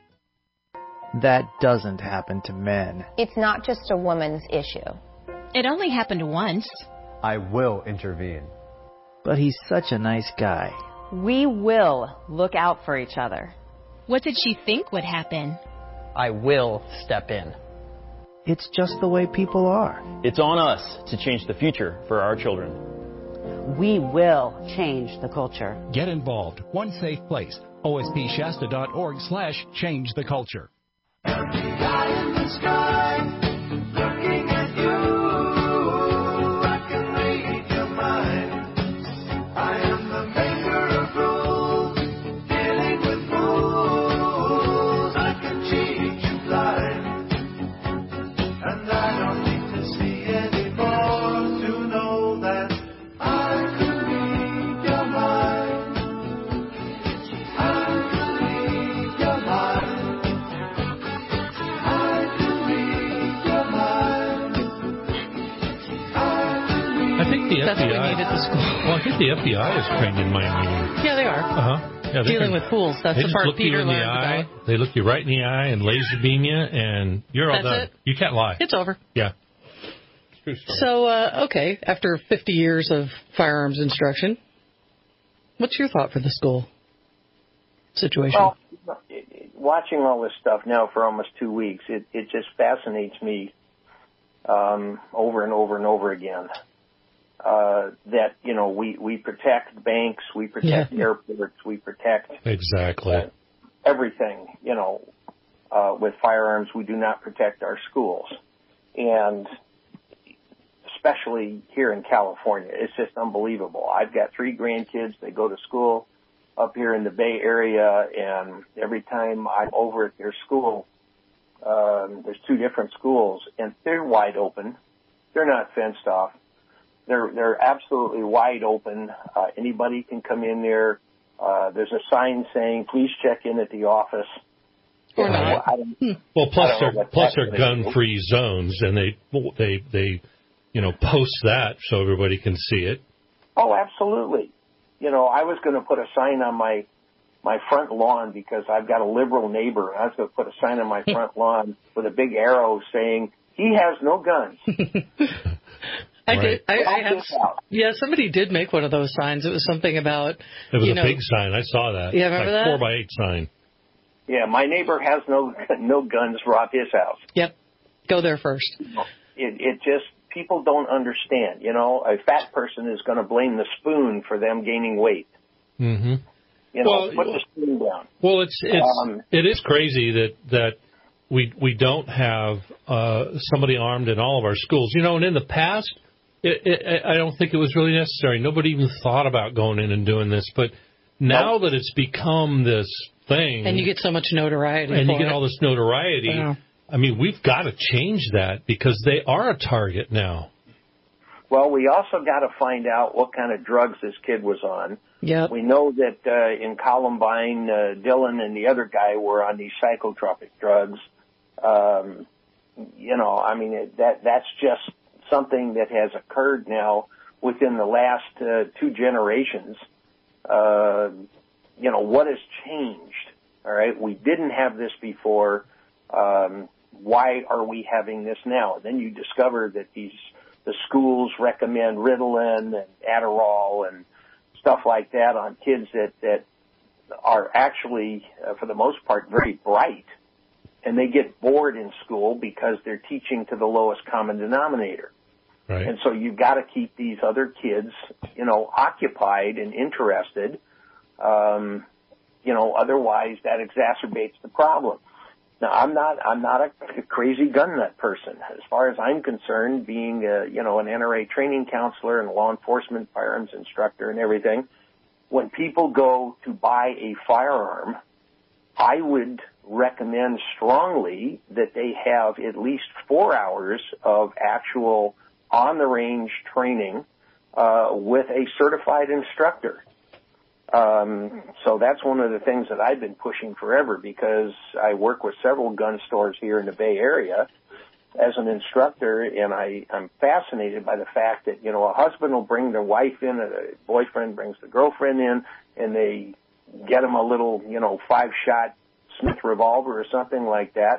That doesn't happen to men. It's not just a woman's issue. It only happened once. I will intervene. But he's such a nice guy. We will look out for each other. What did she think would happen? I will step in. It's just the way people are. It's on us to change the future for our children. We will change the culture. Get involved. One safe place. ospshasta.org/change the culture. Guy in the sky, looking at you, I can read your mind. I am the maker of rules, dealing with fools. I can cheat you blind, and I don't need to see anymore to know that I can read your mind. I can read your mind. That's what we need at the school. Well, I think the FBI is trained in mind reading. Yeah, they are. Yeah, dealing with fools. That's the part Peter learned about. They look you right in the eye and laser beam you, and you're all done. You can't lie. It's over. Yeah. So, okay, after 50 years of firearms instruction, what's your thought for the school situation? Well, watching all this stuff now for almost 2 weeks, it just fascinates me over and over and over again. that, you know, we protect banks, we protect airports, we protect everything, you know, with firearms. We do not protect our schools. And especially here in California, it's just unbelievable. I've got 3 grandkids. They go to school up here in the Bay Area, and every time I'm over at their school, there's 2 different schools, and they're wide open. They're not fenced off. They're absolutely wide open. Anybody can come in there. There's a sign saying, "Please check in at the office." Or not. Well, plus they're gun-free zones, and they you know, post that so everybody can see it. Oh, absolutely. You know, I was going to put a sign on my front lawn because I've got a liberal neighbor, and I was going to put a sign on my front lawn with a big arrow saying, "He has no guns." Somebody did make one of those signs. It was something about... It was a big sign. I saw that. Yeah, remember that? 4x8 sign. Yeah, my neighbor has no guns. Rob his house. Yep. Go there first. It just... People don't understand, you know, a fat person is going to blame the spoon for them gaining weight. Mm-hmm. You know, put the spoon down. Well, it is crazy that we don't have somebody armed in all of our schools. You know, and in the past, I don't think it was really necessary. Nobody even thought about going in and doing this. But now that it's become this thing, and you get so much notoriety, and you get all this notoriety. Yeah. I mean, we've got to change that because they are a target now. Well, we also got to find out what kind of drugs this kid was on. Yep. We know that in Columbine, Dylan and the other guy were on these psychotropic drugs. You know, I mean, that's just something that has occurred now within the last 2 generations. You know, what has changed? All right, we didn't have this before. Why are we having this now? Then you discover that the schools recommend Ritalin and Adderall and stuff like that on kids that are actually, for the most part, very bright, and they get bored in school because they're teaching to the lowest common denominator. Right. And so you've got to keep these other kids, you know, occupied and interested. You know, otherwise that exacerbates the problem. Now, I'm not a crazy gun nut person. As far as I'm concerned, being you know, an NRA training counselor and a law enforcement firearms instructor and everything, when people go to buy a firearm, I would recommend strongly that they have at least 4 hours of actual on-the-range training with a certified instructor. So that's one of the things that I've been pushing forever because I work with several gun stores here in the Bay Area as an instructor, and I'm fascinated by the fact that, you know, a husband will bring their wife in, a boyfriend brings the girlfriend in, and they get them a little, you know, 5-shot Smith revolver or something like that,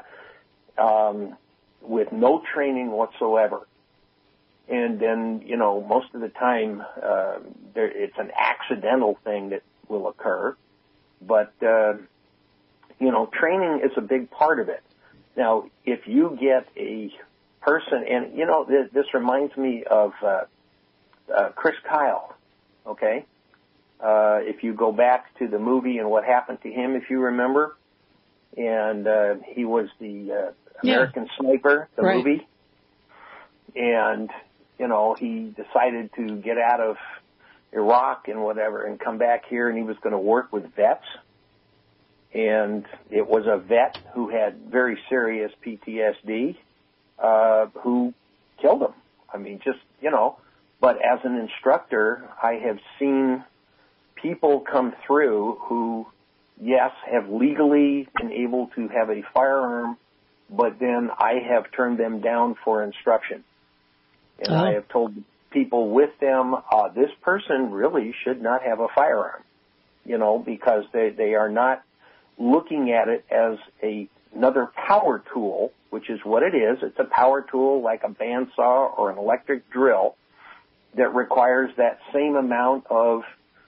with no training whatsoever. And then, you know, most of the time, it's an accidental thing that will occur. But, you know, training is a big part of it. Now, if you get a person, and, you know, this reminds me of Chris Kyle, okay? If you go back to the movie and what happened to him, if you remember, and he was the American Sniper, the movie, and... You know, he decided to get out of Iraq and whatever and come back here, and he was going to work with vets. And it was a vet who had very serious PTSD who killed him. I mean, just, you know, but as an instructor, I have seen people come through who, yes, have legally been able to have a firearm, but then I have turned them down for instruction. And I have told people with them, this person really should not have a firearm, you know, because they are not looking at it as another power tool, which is what it is. It's a power tool like a bandsaw or an electric drill that requires that same amount of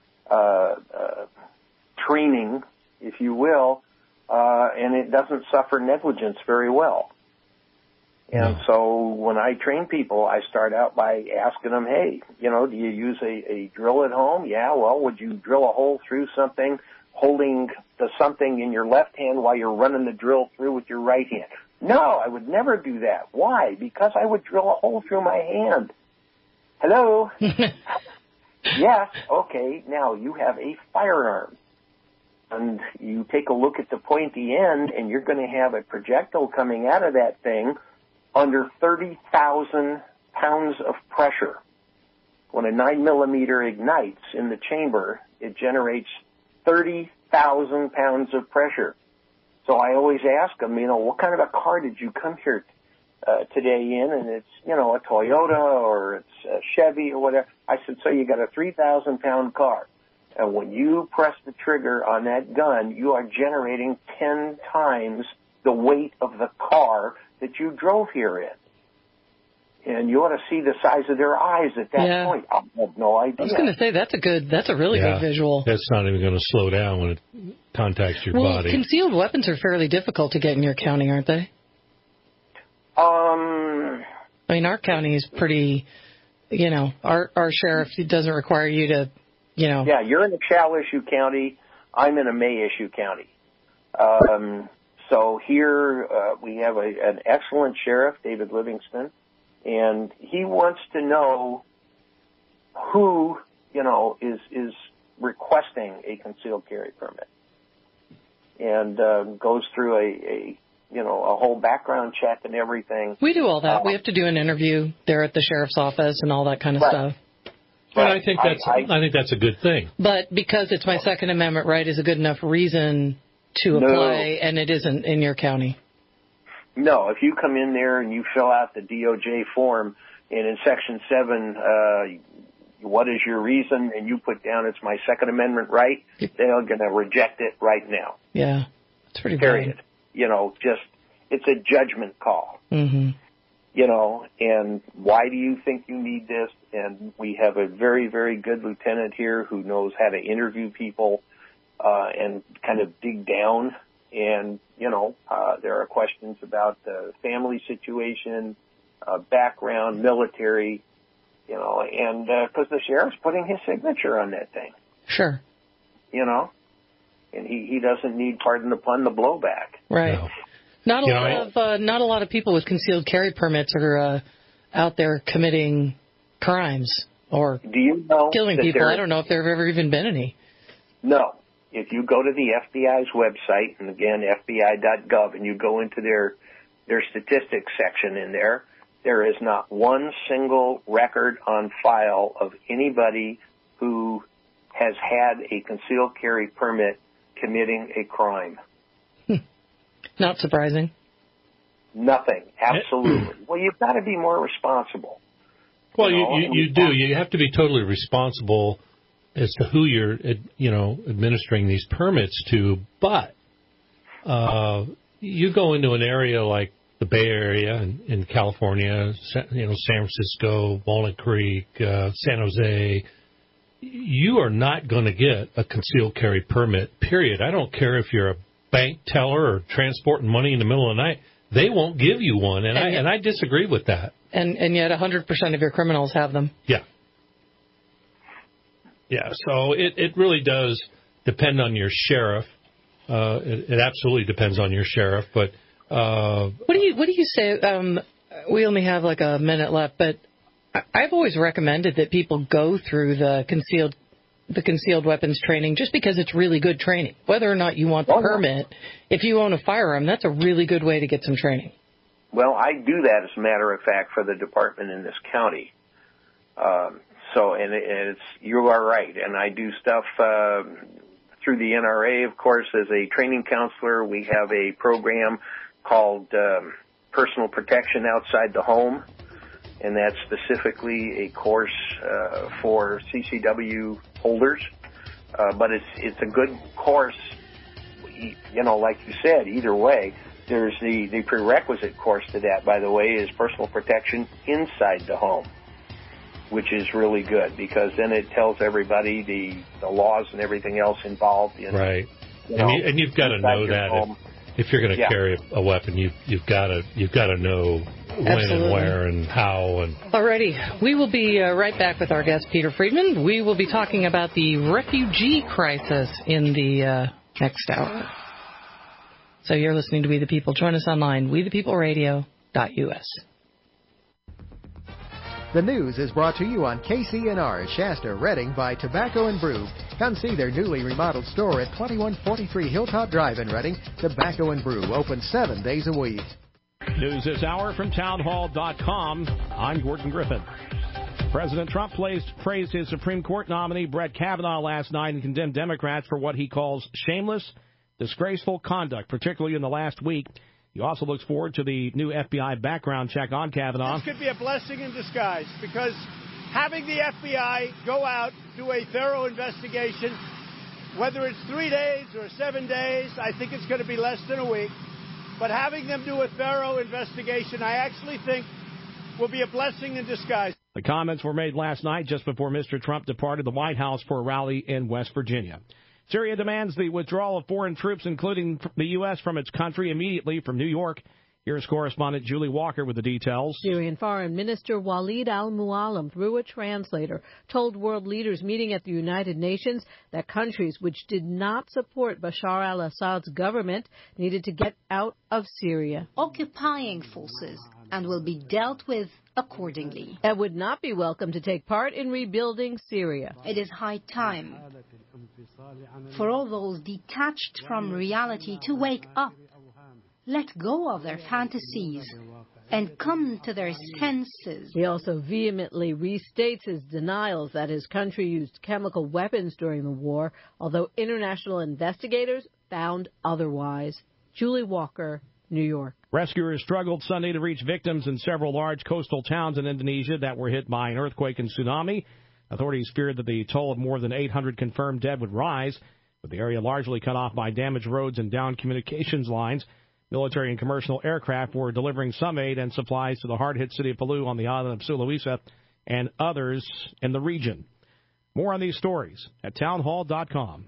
training, if you will, and it doesn't suffer negligence very well. And so when I train people, I start out by asking them, hey, you know, do you use a drill at home? Yeah, well, would you drill a hole through something, holding the something in your left hand while you're running the drill through with your right hand? No, I would never do that. Why? Because I would drill a hole through my hand. Hello? Yes, okay, now you have a firearm. And you take a look at the pointy end, and you're going to have a projectile coming out of that thing under 30,000 pounds of pressure. When a 9mm ignites in the chamber, it generates 30,000 pounds of pressure. So I always ask them, you know, what kind of a car did you come here today in? And it's, you know, a Toyota or it's a Chevy or whatever. I said, so you got a 3,000-pound car. And when you press the trigger on that gun, you are generating 10 times the weight of the car that you drove here in. And you ought to see the size of their eyes at that point. I have no idea. I was going to say, that's a really good visual. That's not even going to slow down when it contacts your body. Concealed weapons are fairly difficult to get in your county, aren't they? I mean, our county is pretty, you know, our sheriff doesn't require you to, you know. Yeah, you're in a shall-issue county. I'm in a may-issue county. So here we have an excellent sheriff, David Livingston, and he wants to know who, you know, is requesting a concealed carry permit, and goes through a whole background check and everything. We do all that. We have to do an interview there at the sheriff's office and all that kind of stuff. But I think that's a good thing. But because it's my Second Amendment right is a good enough reason to apply, and it isn't in your county. No, if you come in there and you fill out the DOJ form, and in Section 7, what is your reason, and you put down it's my Second Amendment right, they're going to reject it right now. Yeah, that's pretty Period. bad. You know, just, it's a judgment call. Mm-hmm. You know, and why do you think you need this? And we have a very, very good lieutenant here who knows how to interview people and kind of dig down. And, you know, there are questions about the family situation, background, military, you know, and because the sheriff's putting his signature on that thing. Sure. You know, and he doesn't need, pardon the pun, the blowback. Right. No. Not a lot of people with concealed carry permits are out there committing crimes or killing people. I don't know if there have ever even been any. No. If you go to the FBI's website, and again, FBI.gov, and you go into their statistics section in there, there is not one single record on file of anybody who has had a concealed carry permit committing a crime. Not surprising. Nothing. Absolutely. Well, you've got to be more responsible. Well, you do. You have to be totally responsible as to who you're, administering these permits to. But you go into an area like the Bay Area in California, San Francisco, Walnut Creek, San Jose, you are not going to get a concealed carry permit, period. I don't care if you're a bank teller or transporting money in the middle of the night. They won't give you one, and I disagree with that. And yet 100% of your criminals have them. Yeah. Yeah, so it really does depend on your sheriff. It absolutely depends on your sheriff, but what do you say? We only have like a minute left, but I've always recommended that people go through the concealed weapons training just because it's really good training. Whether or not you want the permit, if you own a firearm, that's a really good way to get some training. Well, I do that, as a matter of fact, for the department in this county. You are right, and I do stuff through the NRA, of course, as a training counselor. We have a program called Personal Protection Outside the Home, and that's specifically a course for CCW holders. But it's a good course, like you said, either way. There's the prerequisite course to that, by the way, is personal protection inside the home, which is really good because then it tells everybody the laws and everything else involved. Right. And you've got to know that if you're going to carry a weapon, you've got to know and where and how. And Alrighty, we will be right back with our guest, Peter Friedman. We will be talking about the refugee crisis in the next hour. So you're listening to We the People. Join us online, wethepeopleradio.us. The news is brought to you on KCNR Shasta, Redding by Tobacco and Brew. Come see their newly remodeled store at 2143 Hilltop Drive in Redding. Tobacco and Brew, open 7 days a week. News this hour from townhall.com. I'm Gordon Griffin. President Trump praised his Supreme Court nominee Brett Kavanaugh last night and condemned Democrats for what he calls shameless, disgraceful conduct, particularly in the last week. He also looks forward to the new FBI background check on Kavanaugh. This could be a blessing in disguise because having the FBI go out, do a thorough investigation, whether it's 3 days or 7 days, I think it's going to be less than a week. But having them do a thorough investigation, I actually think will be a blessing in disguise. The comments were made last night just before Mr. Trump departed the White House for a rally in West Virginia. Syria demands the withdrawal of foreign troops, including the U.S., from its country immediately. From New York, here's correspondent Julie Walker with the details. Syrian Foreign Minister Walid al-Mualim, through a translator, told world leaders meeting at the United Nations that countries which did not support Bashar al-Assad's government needed to get out of Syria. Occupying forces and will be dealt with accordingly. That would not be welcome to take part in rebuilding Syria. It is high time for all those detached from reality to wake up, let go of their fantasies, and come to their senses. He also vehemently restates his denials that his country used chemical weapons during the war, although international investigators found otherwise. Julie Walker, New York. Rescuers struggled Sunday to reach victims in several large coastal towns in Indonesia that were hit by an earthquake and tsunami. Authorities feared that the toll of more than 800 confirmed dead would rise, with the area largely cut off by damaged roads and downed communications lines. Military and commercial aircraft were delivering some aid and supplies to the hard-hit city of Palu on the island of Sulawesi and others in the region. More on these stories at townhall.com.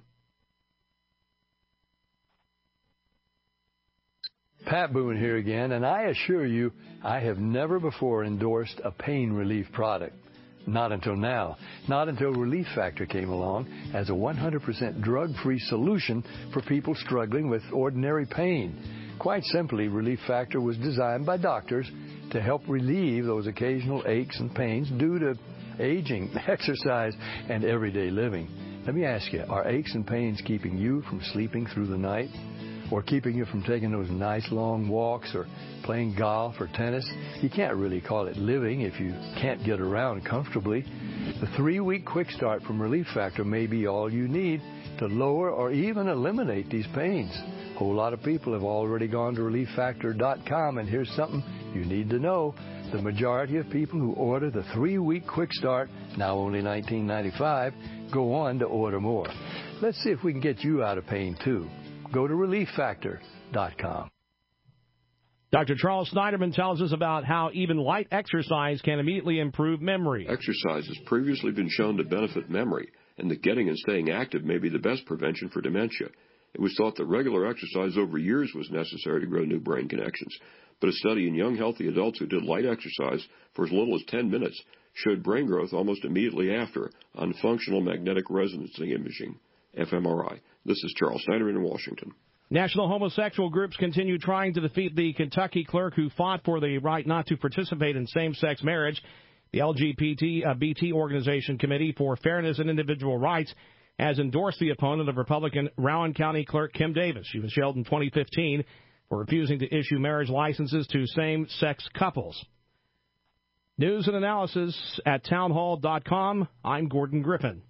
Pat Boone here again, and I assure you, I have never before endorsed a pain relief product. Not until now. Not until Relief Factor came along as a 100% drug-free solution for people struggling with ordinary pain. Quite simply, Relief Factor was designed by doctors to help relieve those occasional aches and pains due to aging, exercise, and everyday living. Let me ask you, are aches and pains keeping you from sleeping through the night? Or keeping you from taking those nice long walks or playing golf or tennis? You can't really call it living if you can't get around comfortably. The 3-week quick start from Relief Factor may be all you need to lower or even eliminate these pains. A whole lot of people have already gone to ReliefFactor.com, and here's something you need to know. The majority of people who order the 3-week quick start, now only $19.95, go on to order more. Let's see if we can get you out of pain too. Go to ReliefFactor.com. Dr. Charles Snyderman tells us about how even light exercise can immediately improve memory. Exercise has previously been shown to benefit memory, and that getting and staying active may be the best prevention for dementia. It was thought that regular exercise over years was necessary to grow new brain connections. But a study in young, healthy adults who did light exercise for as little as 10 minutes showed brain growth almost immediately after on functional magnetic resonance imaging, fMRI. This is Charles Snyderman in Washington. National homosexual groups continue trying to defeat the Kentucky clerk who fought for the right not to participate in same-sex marriage. The LGBT Organization Committee for Fairness and Individual Rights has endorsed the opponent of Republican Rowan County Clerk Kim Davis. She was jailed in 2015 for refusing to issue marriage licenses to same-sex couples. News and analysis at townhall.com. I'm Gordon Griffin.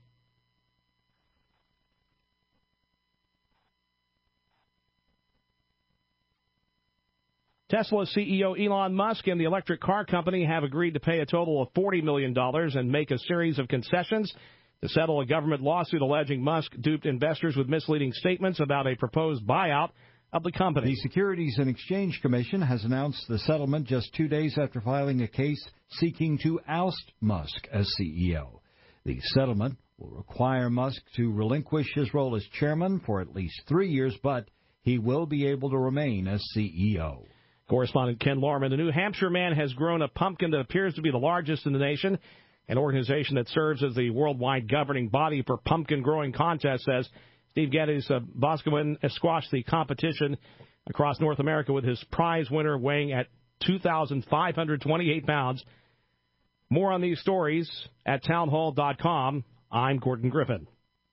Tesla CEO Elon Musk and the electric car company have agreed to pay a total of $40 million and make a series of concessions to settle a government lawsuit alleging Musk duped investors with misleading statements about a proposed buyout of the company. The Securities and Exchange Commission has announced the settlement just 2 days after filing a case seeking to oust Musk as CEO. The settlement will require Musk to relinquish his role as chairman for at least 3 years, but he will be able to remain as CEO. Correspondent Ken Lorman. The New Hampshire man has grown a pumpkin that appears to be the largest in the nation. An organization that serves as the worldwide governing body for pumpkin growing contests says Steve Geddes of Boscawen squashed the competition across North America with his prize winner weighing at 2,528 pounds. More on these stories at townhall.com. I'm Gordon Griffin.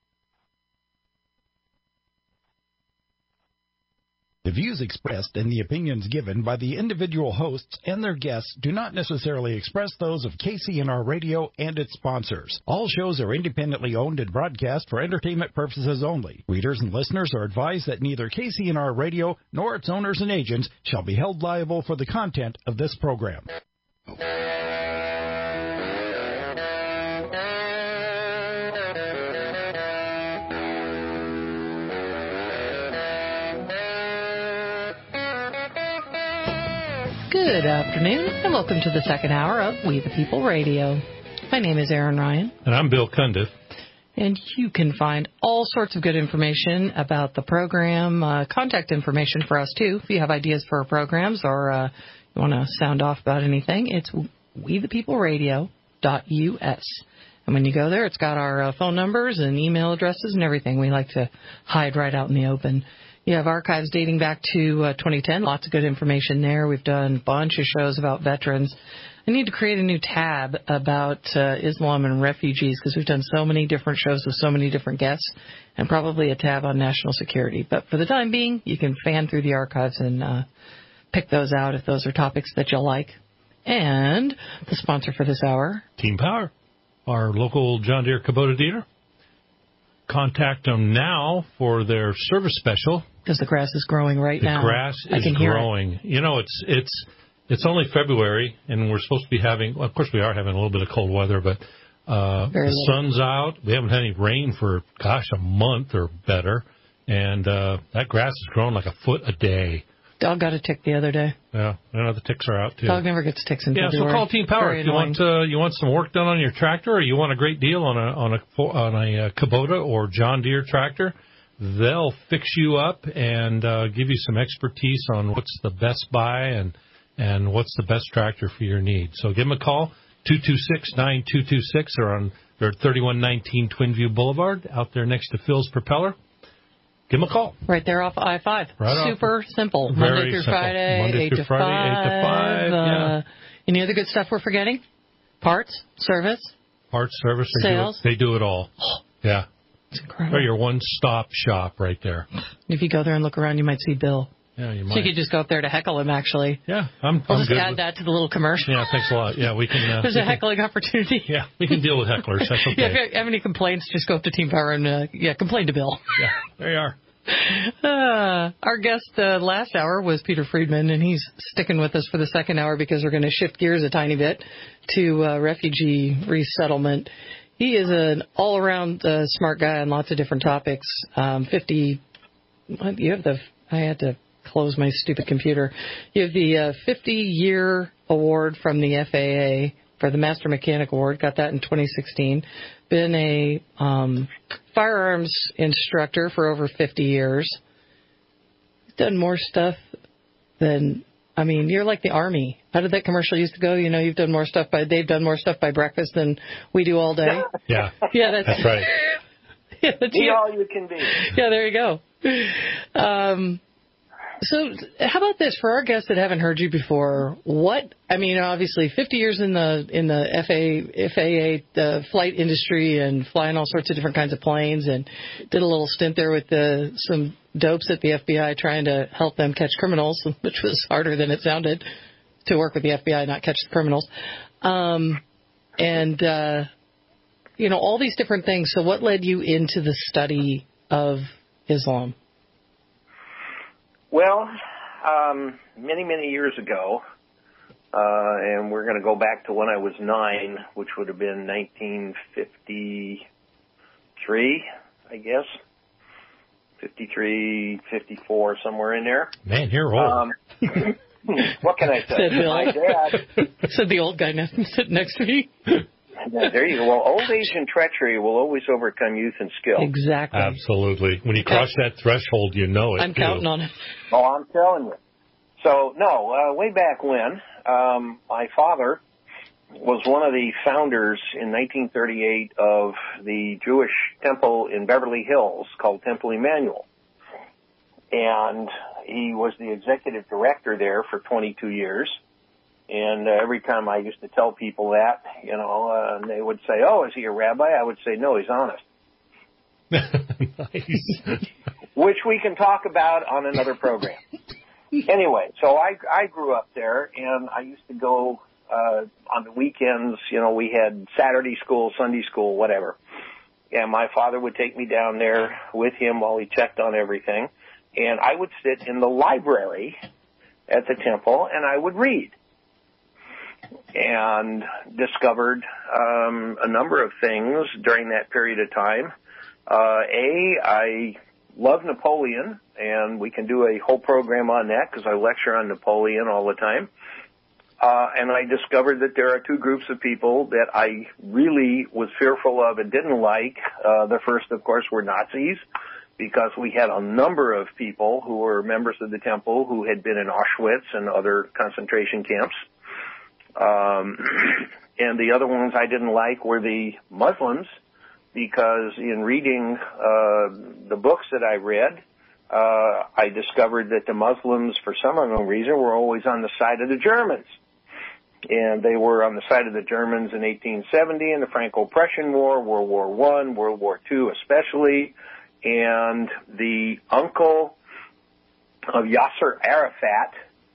The views expressed and the opinions given by the individual hosts and their guests do not necessarily express those of KCNR Radio and its sponsors. All shows are independently owned and broadcast for entertainment purposes only. Readers and listeners are advised that neither KCNR Radio nor its owners and agents shall be held liable for the content of this program. Good afternoon, and welcome to the second hour of We the People Radio. My name is Aaron Ryan. And I'm Bill Cundiff. And you can find all sorts of good information about the program, contact information for us, too. If you have ideas for our programs or you want to sound off about anything, it's wethepeopleradio.us. And when you go there, it's got our phone numbers and email addresses and everything. We like to hide right out in the open. You have archives dating back to 2010. Lots of good information there. We've done a bunch of shows about veterans. I need to create a new tab about Islam and refugees because we've done so many different shows with so many different guests, and probably a tab on national security. But for the time being, you can fan through the archives and pick those out if those are topics that you'll like. And the sponsor for this hour, Team Power, our local John Deere Kubota dealer. Contact them now for their service special. Because the grass is growing right now. The grass is growing. You know, it's only February, and we're supposed to be having, well, of course we are having a little bit of cold weather, but the sun's out. We haven't had any rain for, a month or better, and that grass is growing like a foot a day. Dog got a tick the other day. Yeah, I know the ticks are out, too. Dog never gets ticks in February. Yeah, so call Team Power if you want some work done on your tractor, or you want a great deal on a Kubota or John Deere tractor. They'll fix you up and give you some expertise on what's the best buy and what's the best tractor for your needs. So give them a call, 226-9226. They're at 3119 Twinview Boulevard, out there next to Phil's Propeller. Give them a call. Right there off I-5. Right Super simple. Very Monday through simple. Friday, Monday 8 through to Friday, 5. 8 to 5. Yeah. Any other good stuff we're forgetting? Parts, service, service. Sales. They do it all. Yeah. It's incredible. They're your one-stop shop right there. If you go there and look around, you might see Bill. Yeah, you might. So you could just go up there to heckle him, actually. Yeah, I'm We'll just good add that to the little commercial. Yeah, thanks a lot. Yeah, we can. There's a heckling opportunity. Yeah, we can deal with hecklers. That's okay. Yeah, if you have any complaints, just go up to Team Power and, complain to Bill. Yeah, there you are. Our guest last hour was Peter Friedman, and he's sticking with us for the second hour because we're going to shift gears a tiny bit to refugee resettlement. He is an all-around smart guy on lots of different topics. I had to close my stupid computer. You have the 50-year award from the FAA for the Master Mechanic Award. Got that in 2016. Been a firearms instructor for over 50 years. Done more stuff than, you're like the Army. How did that commercial used to go? You've done more stuff they've done more stuff by breakfast than we do all day. Yeah. Yeah, that's right. Yeah, that's be all you can be. Yeah, there you go. So how about this for our guests that haven't heard you before? Obviously 50 years in the FAA the flight industry and flying all sorts of different kinds of planes, and did a little stint there with some dopes at the FBI trying to help them catch criminals, which was harder than it sounded to work with the FBI, not catch the criminals. All these different things. So what led you into the study of Islam? Well, many, many years ago, and we're going to go back to when I was 9, which would have been 1953, I guess. 53, 54, somewhere in there. Man, you're old. What can I say? Said Bill. My dad. Said the old guy sitting next to me. Yeah, there you go. Well, old age and treachery will always overcome youth and skill. Exactly. Absolutely. When you cross that threshold, you know it. I'm counting on it. Oh, I'm telling you. So, no, way back when, my father was one of the founders in 1938 of the Jewish temple in Beverly Hills called Temple Emmanuel. And he was the executive director there for 22 years. And every time I used to tell people that, and they would say, oh, is he a rabbi? I would say, no, he's honest. Nice. Which we can talk about on another program. Anyway, so I grew up there, and I used to go on the weekends. We had Saturday school, Sunday school, whatever. And my father would take me down there with him while he checked on everything. And I would sit in the library at the temple, and I would read. And discovered a number of things during that period of time. I love Napoleon, and we can do a whole program on that because I lecture on Napoleon all the time. And I discovered that there are two groups of people that I really was fearful of and didn't like. The first, of course, were Nazis, because we had a number of people who were members of the temple who had been in Auschwitz and other concentration camps. And the other ones I didn't like were the Muslims, because in reading the books that I read, I discovered that the Muslims, for some unknown reason, were always on the side of the Germans. And they were on the side of the Germans in 1870 in the Franco-Prussian War, World War I, World War II especially. And the uncle of Yasser Arafat,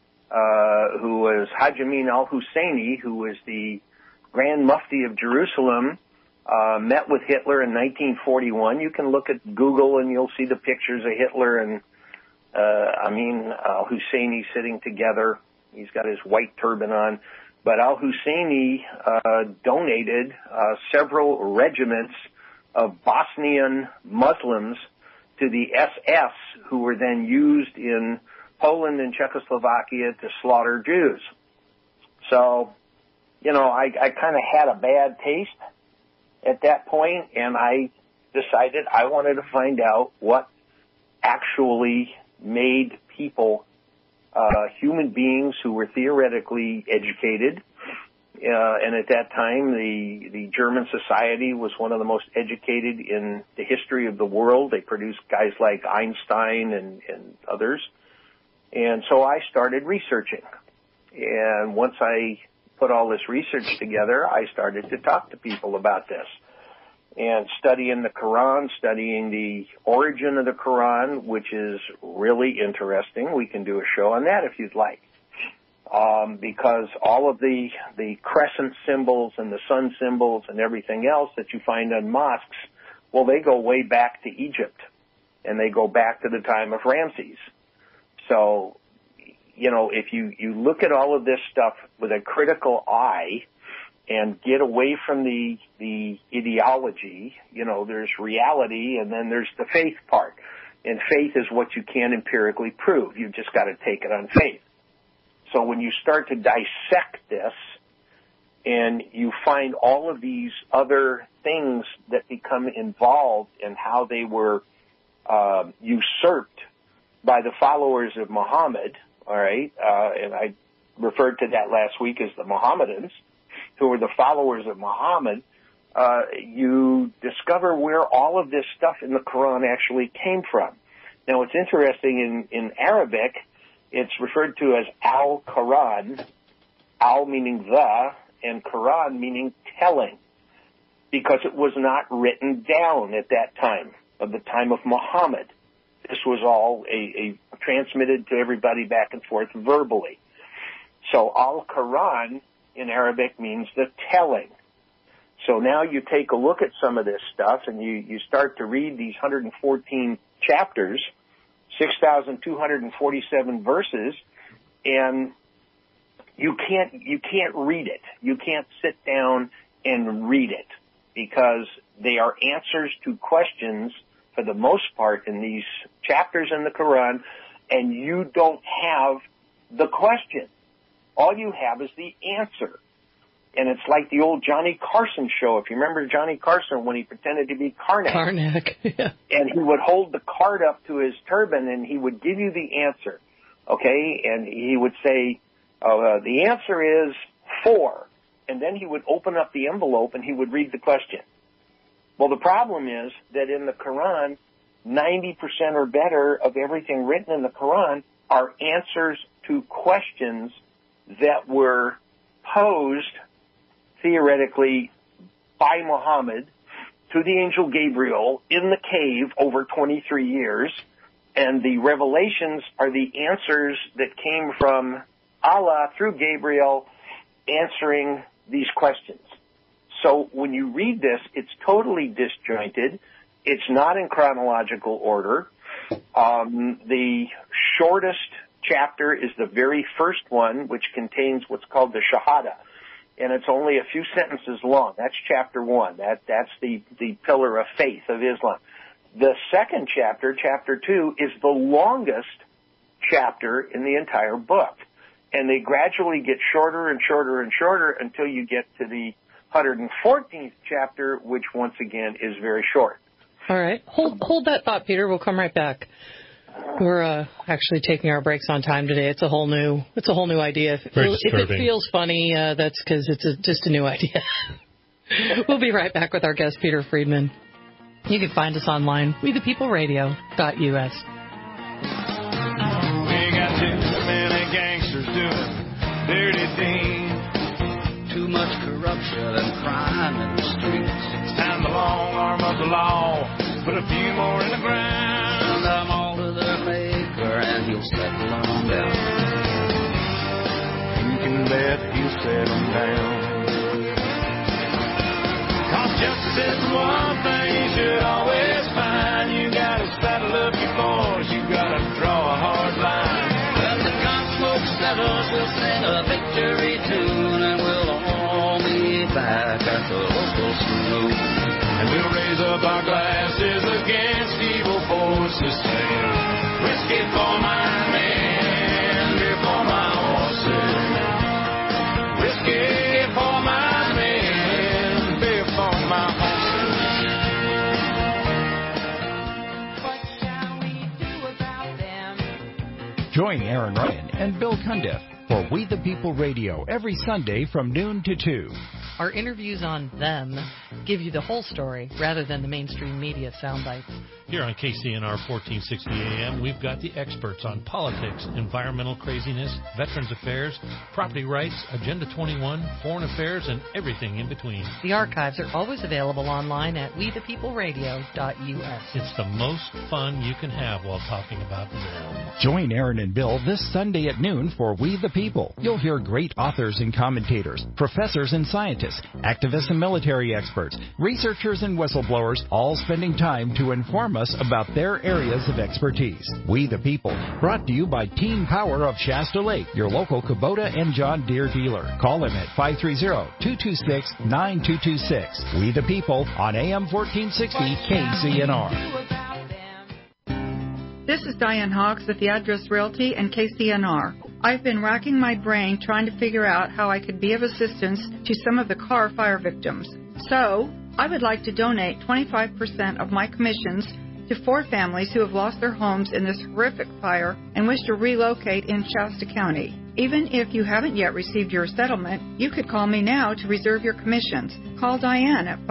who was Haj Amin al-Husseini, who was the Grand Mufti of Jerusalem, met with Hitler in 1941. You can look at Google and you'll see the pictures of Hitler and Amin al-Husseini sitting together. He's got his white turban on. But al-Husseini donated several regiments of Bosnian Muslims to the SS, who were then used in Poland and Czechoslovakia to slaughter Jews. So, I kind of had a bad taste at that point, and I decided I wanted to find out what actually made people human beings who were theoretically educated. And at that time, the German society was one of the most educated in the history of the world. They produced guys like Einstein and others. And so I started researching. And once I put all this research together, I started to talk to people about this. And studying the Quran, studying the origin of the Quran, which is really interesting. We can do a show on that if you'd like. Because all of the crescent symbols and the sun symbols and everything else that you find on mosques, well, they go way back to Egypt. And they go back to the time of Ramses. So, if you look at all of this stuff with a critical eye and get away from the ideology, there's reality and then there's the faith part. And faith is what you can empirically prove. You've just got to take it on faith. So when you start to dissect this and you find all of these other things that become involved in how they were usurped by the followers of Muhammad, all right, and I referred to that last week as the Mohammedans, who were the followers of Muhammad, you discover where all of this stuff in the Quran actually came from. Now, it's interesting, in Arabic, it's referred to as al-Quran, al meaning the, and Quran meaning telling, because it was not written down at that time, of the time of Muhammad. This was all a transmitted to everybody back and forth verbally. So al-Quran in Arabic means the telling. So now you take a look at some of this stuff and you start to read these 114 chapters, 6,247 verses, and you can't read it. You can't sit down and read it because they are answers to questions for the most part in these chapters in the Quran, and you don't have the question. All you have is the answer. And it's like the old Johnny Carson show. If you remember Johnny Carson when he pretended to be Karnak. Karnak, yeah. And he would hold the card up to his turban and he would give you the answer. okay, and he would say, the answer is 4, and then he would open up the envelope and he would read the question. Well, the problem is that in the Quran, 90% or better of everything written in the Quran are answers to questions that were posed, theoretically, by Muhammad to the angel Gabriel in the cave over 23 years, and the revelations are the answers that came from Allah through Gabriel answering these questions. So when you read this, it's totally disjointed. It's not in chronological order. The shortest chapter is the very first one, which contains what's called the Shahada, and it's only a few sentences long. That's chapter 1. That's the pillar of faith of Islam. The second chapter, chapter 2, is the longest chapter in the entire book, and they gradually get shorter and shorter and shorter until you get to the 114th chapter, which once again is very short. All right. Hold that thought, Peter. We'll come right back. We're actually taking our breaks on time today. It's a whole new idea. If it feels funny, that's because it's just a new idea. We'll be right back with our guest, Peter Friedman. You can find us online, wethepeopleradio.us. We got too many gangsters doing dirty things. Too much corruption and crime in the streets. It's time the long arm of the law put a few more in the ground. I'm all to their maker and he'll settle them down. You can bet he'll settle them down. Cause justice is one thing you should always find. You gotta saddle up your force, you gotta draw a hard line. When the gun smoke settles, we'll sing a victory tune, and we'll all be back at the local saloon. And we'll raise up our glasses against evil forces, saying, whiskey for my men, beer for my horses. Whiskey for my men, beer for my horses. What shall we do about them? Join Aaron Ryan and Bill Cundiff for We the People Radio every Sunday from noon to 2. Our interviews on them give you the whole story rather than the mainstream media sound bites. Here on KCNR 1460 AM, we've got the experts on politics, environmental craziness, veterans affairs, property rights, Agenda 21, foreign affairs, and everything in between. The archives are always available online at wethepeopleradio.us. It's the most fun you can have while talking about them. Join Aaron and Bill this Sunday at noon for We the People. You'll hear great authors and commentators, professors and scientists, activists and military experts, researchers and whistleblowers, all spending time to inform us about their areas of expertise. We the People, brought to you by Team Power of Shasta Lake, your local Kubota and John Deere dealer. Call them at 530-226-9226. We the People on AM 1460 KCNR. This is Diane Hawks at the Address Realty and KCNR. I've been racking my brain trying to figure out how I could be of assistance to some of the Carr fire victims. So, I would like to donate 25% of my commissions to 4 families who have lost their homes in this horrific fire and wish to relocate in Shasta County. Even if you haven't yet received your settlement, you could call me now to reserve your commissions. Call Diane at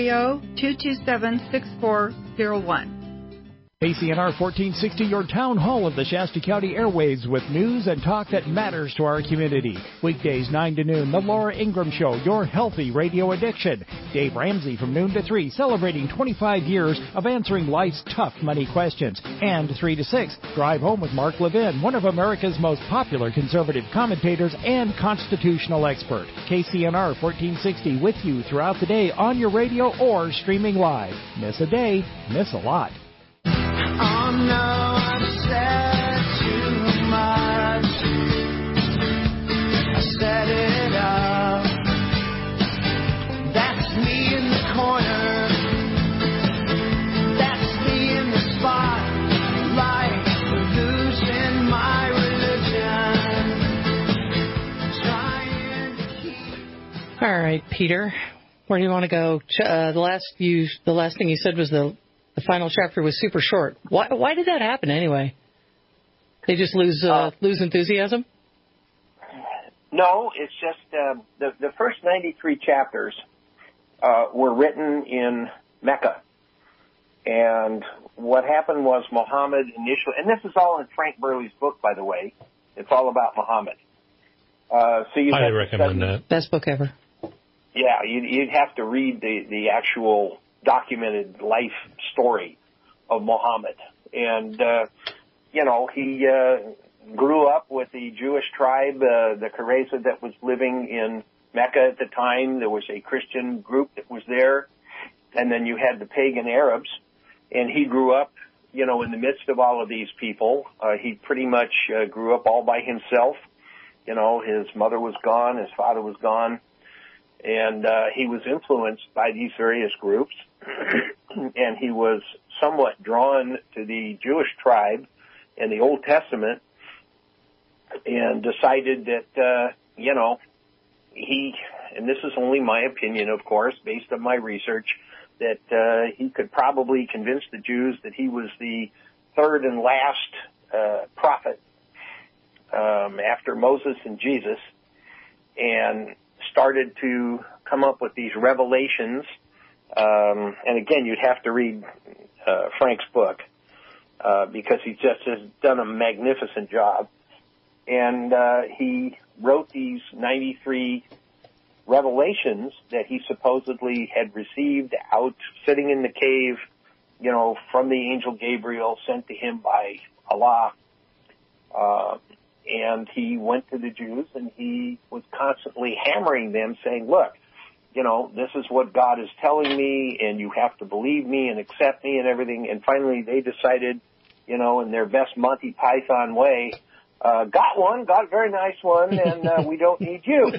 530-227-6401. KCNR 1460, your town hall of the Shasta County airwaves with news and talk that matters to our community. Weekdays 9 to noon, The Laura Ingram Show, your healthy radio addiction. Dave Ramsey from noon to 3, celebrating 25 years of answering life's tough money questions. And 3 to 6, Drive Home with Mark Levin, one of America's most popular conservative commentators and constitutional expert. KCNR 1460 with you throughout the day on your radio or streaming live. Miss a day, miss a lot. Oh no, I've said too much. I set it up. That's me in the corner. That's me in the spotlight, losing my religion. Trying to keep. All right, Peter, where do you want to go? The last thing you said was the final chapter was super short. Why did that happen anyway? They just lose enthusiasm? No, it's just the first 93 chapters were written in Mecca. And what happened was Muhammad initially, and this is all in Frank Burley's book, by the way. It's all about Muhammad. So you highly recommend that. Best book ever. Yeah, you'd have to read the actual documented life story of Muhammad. And, he grew up with the Jewish tribe, the Qurayza that was living in Mecca at the time. There was a Christian group that was there. And then you had the pagan Arabs. And he grew up, in the midst of all of these people. He pretty much grew up all by himself. His mother was gone, his father was gone. And he was influenced by these various groups. And he was somewhat drawn to the Jewish tribe in the Old Testament and decided that, he, and this is only my opinion, of course, based on my research, that he could probably convince the Jews that he was the third and last prophet after Moses and Jesus, and started to come up with these revelations. And again, you'd have to read Frank's book because he just has done a magnificent job. And he wrote these 93 revelations that he supposedly had received out sitting in the cave, from the angel Gabriel sent to him by Allah. And he went to the Jews and he was constantly hammering them saying, look, this is what God is telling me and you have to believe me and accept me and everything. And finally they decided, in their best Monty Python way, got a very nice one, and we don't need you.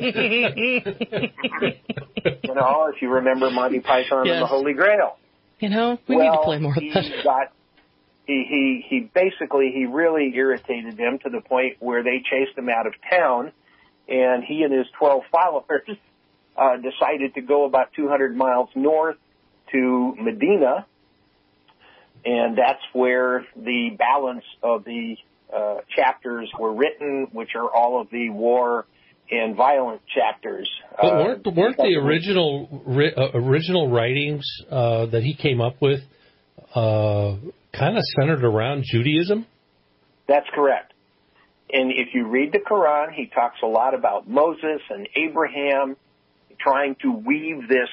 If you remember Monty Python and the Holy Grail. We need to play more of that. He really irritated them to the point where they chased him out of town, and he and his 12 followers decided to go about 200 miles north to Medina, and that's where the balance of the chapters were written, which are all of the war and violent chapters. But weren't the original writings that he came up with kind of centered around Judaism? That's correct. And if you read the Quran, he talks a lot about Moses and Abraham trying to weave this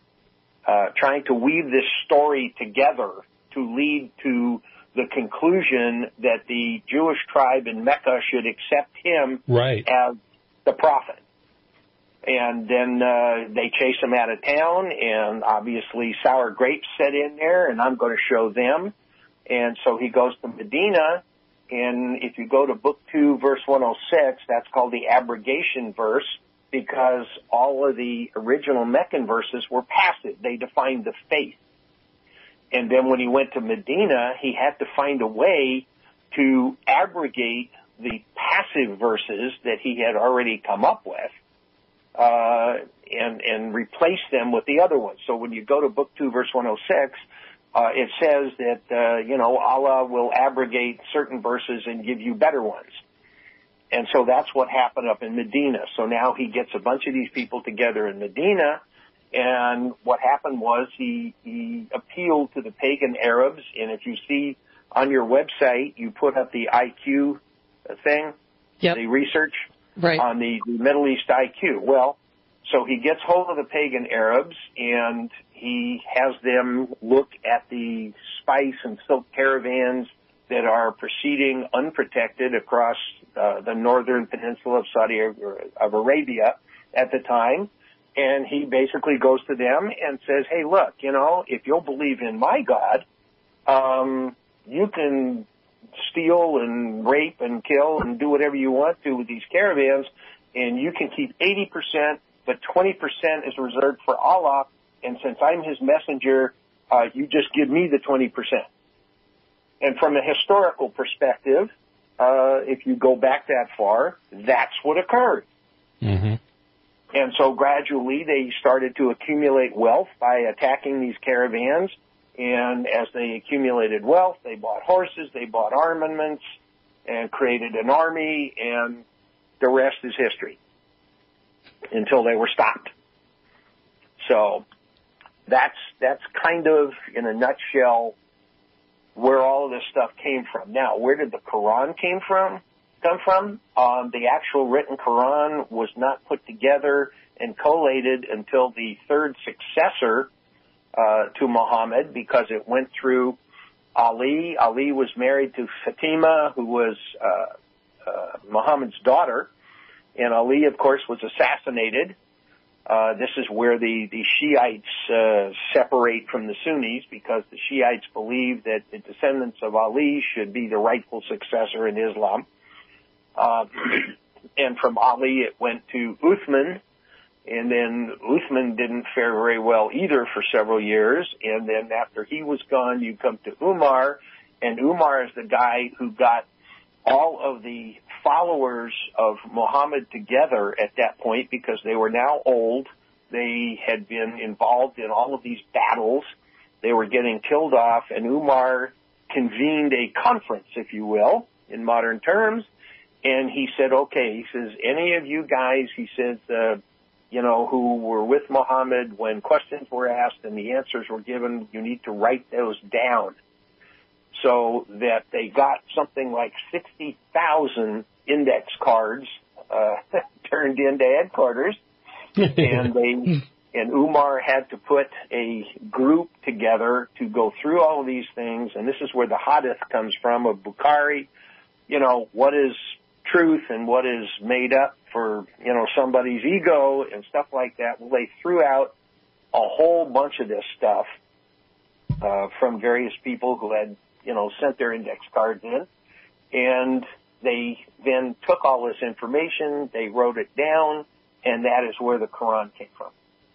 story together to lead to the conclusion that the Jewish tribe in Mecca should accept him as the prophet. And then they chase him out of town, and obviously sour grapes set in there, and I'm going to show them. And so he goes to Medina, and if you go to Book 2, verse 106, that's called the abrogation verse, because all of the original Meccan verses were passive. They defined the faith. And then when he went to Medina, he had to find a way to abrogate the passive verses that he had already come up with, and replace them with the other ones. So when you go to Book 2, verse 106, it says that, Allah will abrogate certain verses and give you better ones. And so that's what happened up in Medina. So now he gets a bunch of these people together in Medina, and what happened was he appealed to the pagan Arabs, and if you see on your website, you put up the IQ thing, the research on the Middle East IQ. Well, so he gets hold of the pagan Arabs, and he has them look at the spice and silk caravans that are proceeding unprotected across the northern peninsula of Arabia at the time. And he basically goes to them and says, hey, look, if you'll believe in my God, you can steal and rape and kill and do whatever you want to with these caravans, and you can keep 80%, but 20% is reserved for Allah, and since I'm his messenger, you just give me the 20%. And from a historical perspective, if you go back that far, that's what occurred. Mm-hmm. And so gradually they started to accumulate wealth by attacking these caravans. And as they accumulated wealth, they bought horses, they bought armaments, and created an army, and the rest is history until they were stopped. So that's kind of, in a nutshell, where all of this stuff came from. Now, where did the Quran come from? The actual written Quran was not put together and collated until the third successor to Muhammad, because it went through Ali. Ali was married to Fatima, who was Muhammad's daughter, and Ali, of course, was assassinated. This is where the Shiites separate from the Sunnis, because the Shiites believe that the descendants of Ali should be the rightful successor in Islam. And from Ali it went to Uthman, and then Uthman didn't fare very well either for several years, and then after he was gone you come to Umar, and Umar is the guy who got all of the followers of Muhammad together at that point, because they were now old. They had been involved in all of these battles. They were getting killed off, and Umar convened a conference, if you will, in modern terms, and he said, okay, he says, any of you guys, he says, who were with Muhammad when questions were asked and the answers were given, you need to write those down. So that they got something like 60,000 index cards turned into headquarters, and Umar had to put a group together to go through all of these things, and this is where the hadith comes from of Bukhari. What is truth and what is made up for somebody's ego and stuff like that. Well, they threw out a whole bunch of this stuff from various people who had sent their index cards in, and they then took all this information, they wrote it down, and that is where the Quran came from.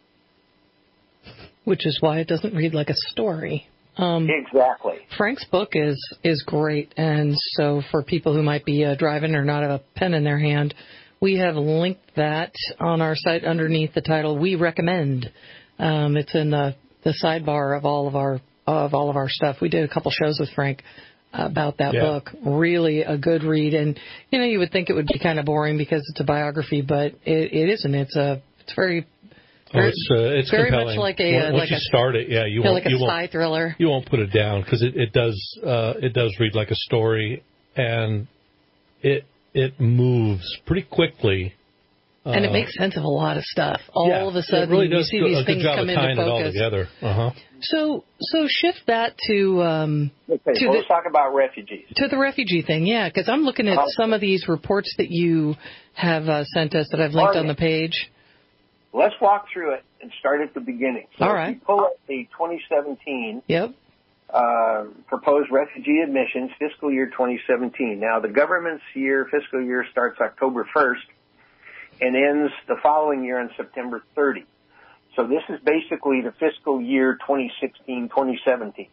Which is why it doesn't read like a story. Exactly. Frank's book is great, and so for people who might be driving or not have a pen in their hand, we have linked that on our site underneath the title "We Recommend." It's in the sidebar of all of our stuff. We did a couple shows with Frank about that book. Really a good read, and you would think it would be kind of boring because it's a biography, but it isn't. It's very. It's very compelling. much like a once you start it, you won't, like a spy thriller. You won't put it down because it does read like a story, and it moves pretty quickly. And it makes sense of a lot of stuff. All of a sudden, really you see these things come into focus. It all together. So shift that to let's talk about refugees. To the refugee thing, because I'm looking at some of these reports that you have sent us that I've linked on the page. Let's walk through it and start at the beginning. So all right. If you pull up the 2017 proposed refugee admissions, fiscal year 2017. Now, the government's fiscal year starts October 1st and ends the following year on September 30. So this is basically the fiscal year 2016-2017.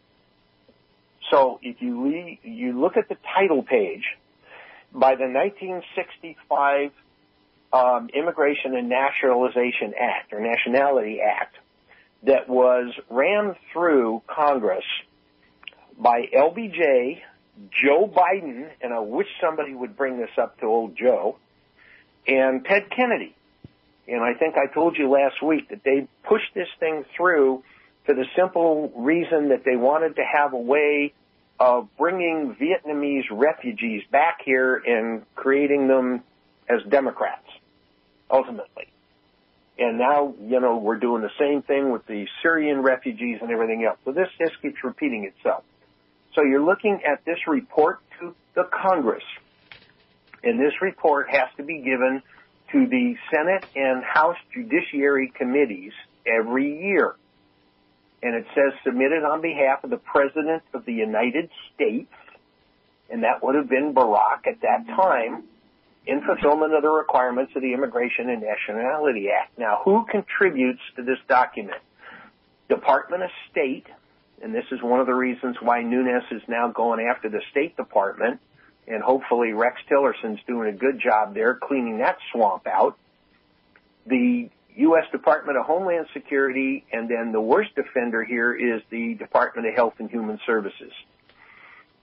So if you look at the title page, by the 1965 Immigration and Naturalization Act, or Nationality Act, that was rammed through Congress by LBJ, Joe Biden, and I wish somebody would bring this up to old Joe, and Ted Kennedy. And I think I told you last week that they pushed this thing through for the simple reason that they wanted to have a way of bringing Vietnamese refugees back here and creating them as Democrats, ultimately. And now, we're doing the same thing with the Syrian refugees and everything else. So this just keeps repeating itself. So you're looking at this report to the Congress. And this report has to be given to the Senate and House Judiciary Committees every year. And it says submitted on behalf of the President of the United States, and that would have been Barack at that time, in fulfillment of the requirements of the Immigration and Nationality Act. Now, who contributes to this document? Department of State, and this is one of the reasons why Nunes is now going after the State Department, and hopefully Rex Tillerson's doing a good job there cleaning that swamp out. The U.S. Department of Homeland Security, and then the worst offender here is the Department of Health and Human Services.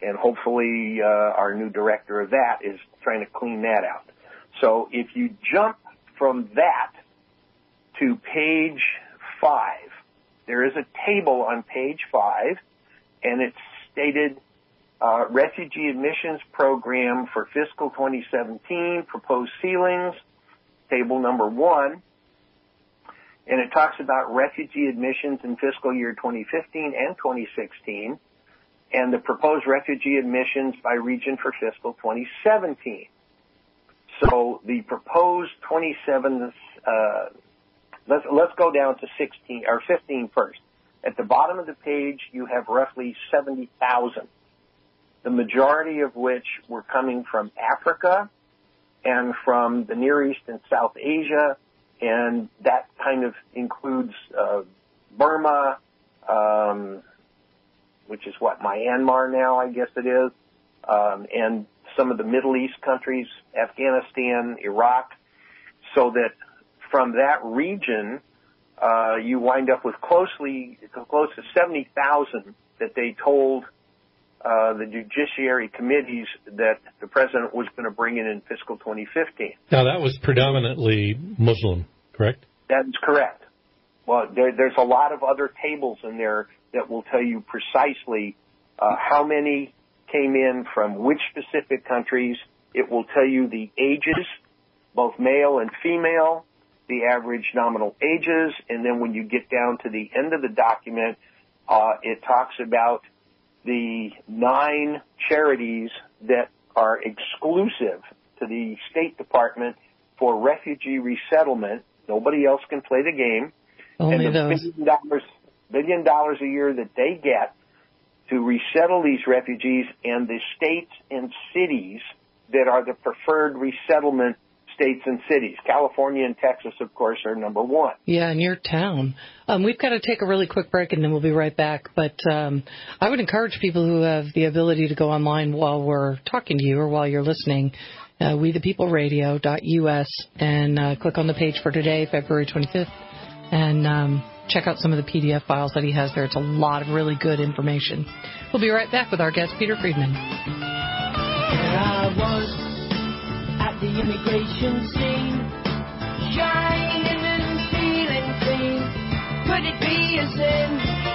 and hopefully our new director of that is trying to clean that out. So if you jump from that to page 5, there is a table on page 5, and it's stated Refugee Admissions Program for Fiscal 2017, Proposed Ceilings, table number 1. And it talks about refugee admissions in fiscal year 2015 and 2016, and the proposed refugee admissions by region for fiscal 2017. So the proposed 27, let's go down to 16 or 15 first. At the bottom of the page, you have roughly 70,000, the majority of which were coming from Africa and from the Near East and South Asia, and that kind of includes Burma, which is Myanmar now, I guess it is, and some of the Middle East countries, Afghanistan, Iraq, so that from that region, you wind up with close to 70,000 that they told the judiciary committees that the president was going to bring in fiscal 2015. Now, that was predominantly Muslim, correct? That is correct. Well, there's a lot of other tables in there that will tell you precisely how many came in from which specific countries. It will tell you the ages, both male and female, the average nominal ages, and then when you get down to the end of the document, it talks about the 9 charities that are exclusive to the State Department for refugee resettlement. Nobody else can play the game. Only and the those. $1 billion a year that they get to resettle these refugees, and the states and cities that are the preferred resettlement states and cities. California and Texas, of course, are number 1. Yeah, in your town. We've got to take a really quick break, and then we'll be right back. But I would encourage people who have the ability to go online while we're talking to you or while you're listening, wethepeopleradio.us, and click on the page for today, February 25th, and check out some of the PDF files that he has there. It's a lot of really good information. We'll be right back with our guest, Peter Friedman. There I was at the immigration scene, shining and feeling clean. Could it be a sin?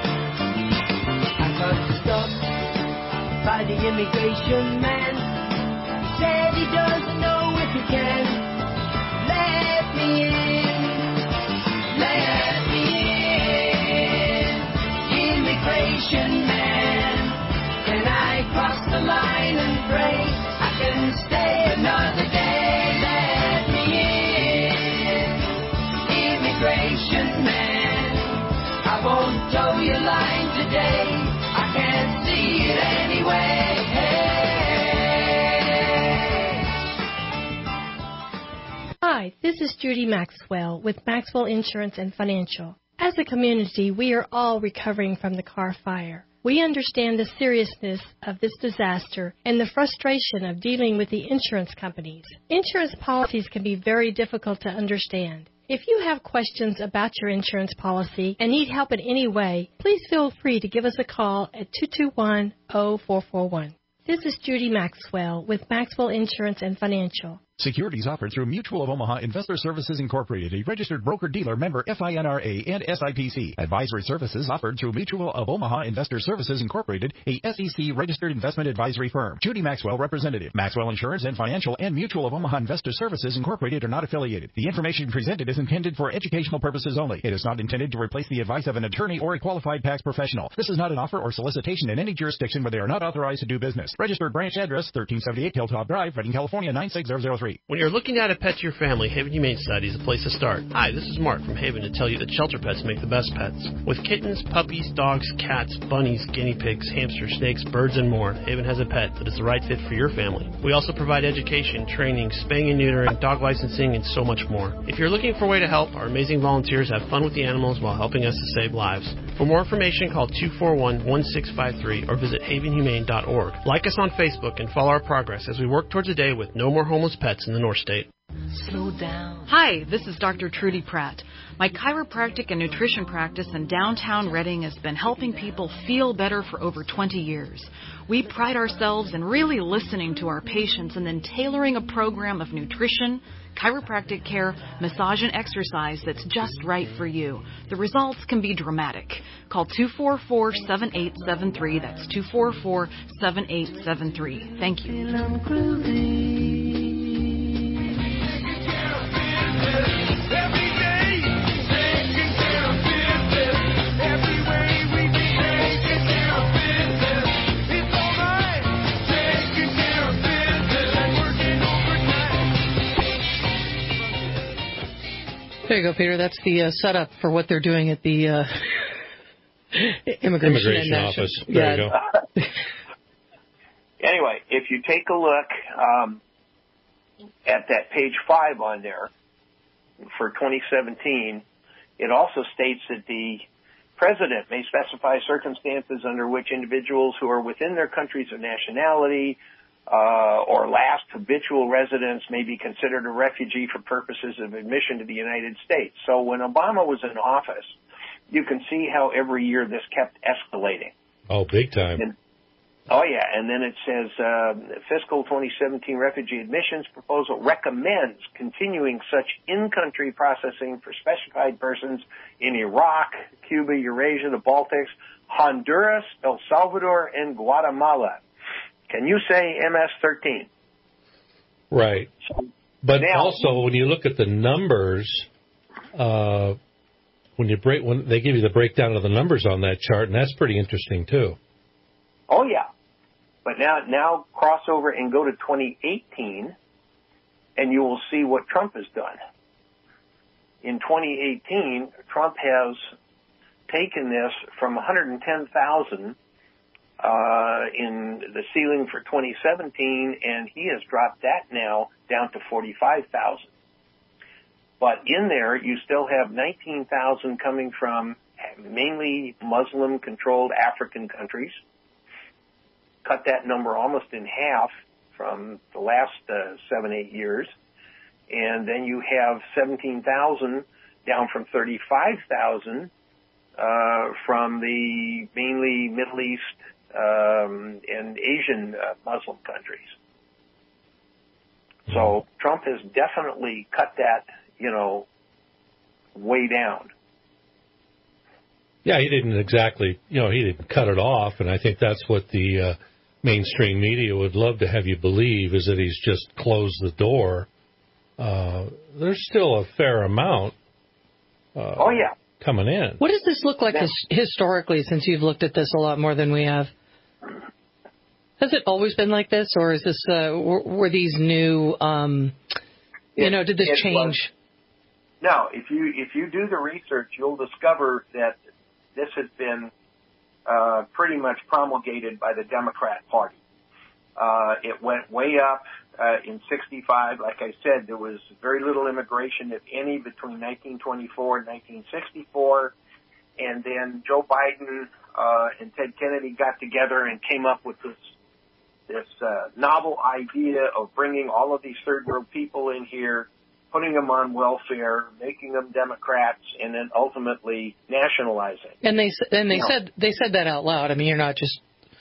I got stopped by the immigration man. He said he doesn't know if he can let me in. Let me in, immigration man. Can I cross the line and pray I can stay another day? Let me in, immigration man. I won't toe your line today. I can't see it anyway. Hi, this is Judy Maxwell with Maxwell Insurance and Financial. As a community, we are all recovering from the Carr fire. We understand the seriousness of this disaster and the frustration of dealing with the insurance companies. Insurance policies can be very difficult to understand. If you have questions about your insurance policy and need help in any way, please feel free to give us a call at 221-0441. This is Judy Maxwell with Maxwell Insurance and Financial. Securities offered through Mutual of Omaha Investor Services Incorporated, a registered broker-dealer member FINRA and SIPC. Advisory services offered through Mutual of Omaha Investor Services Incorporated, a SEC-registered investment advisory firm. Judy Maxwell, representative. Maxwell Insurance and Financial and Mutual of Omaha Investor Services Incorporated are not affiliated. The information presented is intended for educational purposes only. It is not intended to replace the advice of an attorney or a qualified tax professional. This is not an offer or solicitation in any jurisdiction where they are not authorized to do business. Registered branch address, 1378 Hilltop Drive, Redding, California, 96003. When you're looking to add a pet to your family, Haven Humane Society is a place to start. Hi, this is Mark from Haven to tell you that shelter pets make the best pets. With kittens, puppies, dogs, cats, bunnies, guinea pigs, hamsters, snakes, birds, and more, Haven has a pet that is the right fit for your family. We also provide education, training, spaying and neutering, dog licensing, and so much more. If you're looking for a way to help, our amazing volunteers have fun with the animals while helping us to save lives. For more information, call 241-1653 or visit havenhumane.org. Like us on Facebook and follow our progress as we work towards a day with no more homeless pets in the North State. Slow down. Hi, this is Dr. Trudy Pratt. My chiropractic and nutrition practice in downtown Reading has been helping people feel better for over 20 years. We pride ourselves in really listening to our patients and then tailoring a program of nutrition, chiropractic care, massage, and exercise that's just right for you. The results can be dramatic. Call 244-7873. That's 244-7873. Thank you. There you go, Peter. That's the setup for what they're doing at the immigration office. There you go. Anyway, if you take a look at that page 5 on there for 2017, it also states that the president may specify circumstances under which individuals who are within their countries of nationality or last habitual residence may be considered a refugee for purposes of admission to the United States. So when Obama was in office, you can see how every year this kept escalating. Oh, big time. And then it says fiscal 2017 refugee admissions proposal recommends continuing such in-country processing for specified persons in Iraq, Cuba, Eurasia, the Baltics, Honduras, El Salvador, and Guatemala. Can you say MS-13? Right. But now, also, when you look at the numbers, when they give you the breakdown of the numbers on that chart, and that's pretty interesting too. Oh yeah. But now cross over and go to 2018, and you will see what Trump has done. In 2018, Trump has taken this from 110,000 in the ceiling for 2017, and he has dropped that now down to 45,000. But in there, you still have 19,000 coming from mainly Muslim-controlled African countries. Cut that number almost in half from the last 7-8 years. And then you have 17,000 down from 35,000 from the mainly Middle East and Asian Muslim countries. So Trump has definitely cut that, way down. Yeah, he didn't exactly, he didn't cut it off, and I think that's what the mainstream media would love to have you believe, is that he's just closed the door. There's still a fair amount coming in. What does this look like historically, since you've looked at this a lot more than we have? Has it always been like this, or is this were these new, did this change? No, if you do the research, you'll discover that this has been pretty much promulgated by the Democrat Party. It went way up in 65. Like I said, there was very little immigration, if any, between 1924 and 1964. And then Joe Biden and Ted Kennedy got together and came up with this novel idea of bringing all of these third-world people in here, putting them on welfare, making them Democrats, and then ultimately nationalizing. And they said that out loud. I mean, you're not just.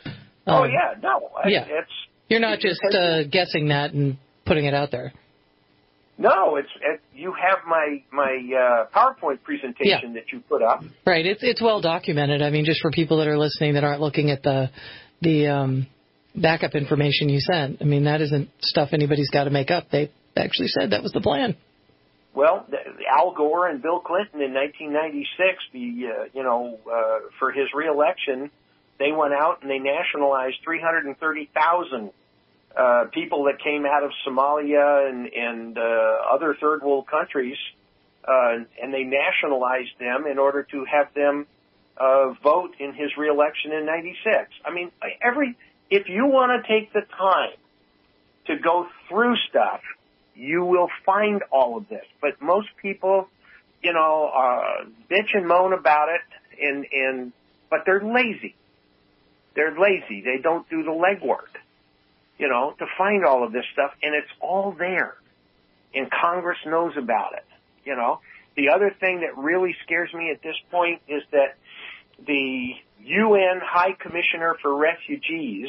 You're not just guessing that and putting it out there. No, you have my PowerPoint presentation that you put up. Right, it's well documented. I mean, just for people that are listening that aren't looking at the backup information you sent. I mean, that isn't stuff anybody's got to make up. They actually said that was the plan. Well, Al Gore and Bill Clinton in 1996, for his reelection, they went out and they nationalized 330,000 people that came out of Somalia and other third world countries, and they nationalized them in order to have them vote in his reelection in 96. I mean, if you want to take the time to go through stuff, you will find all of this. But most people, bitch and moan about it, but they're lazy. They're lazy. They don't do the legwork, to find all of this stuff, and it's all there. And Congress knows about it, The other thing that really scares me at this point is that the UN High Commissioner for Refugees,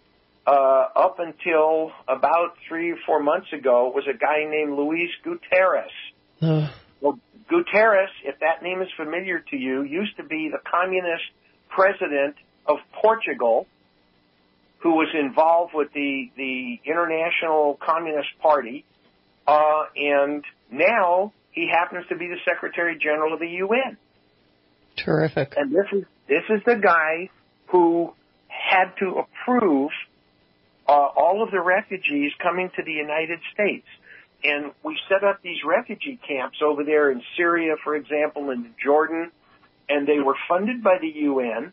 up until about 3 or 4 months ago, was a guy named Luis Guterres. Well, Guterres, if that name is familiar to you, used to be the communist president of Portugal, who was involved with the International Communist Party, and now he happens to be the Secretary General of the UN. Terrific. And this is the guy who had to approve all of the refugees coming to the United States. And we set up these refugee camps over there in Syria, for example, and Jordan, and they were funded by the UN,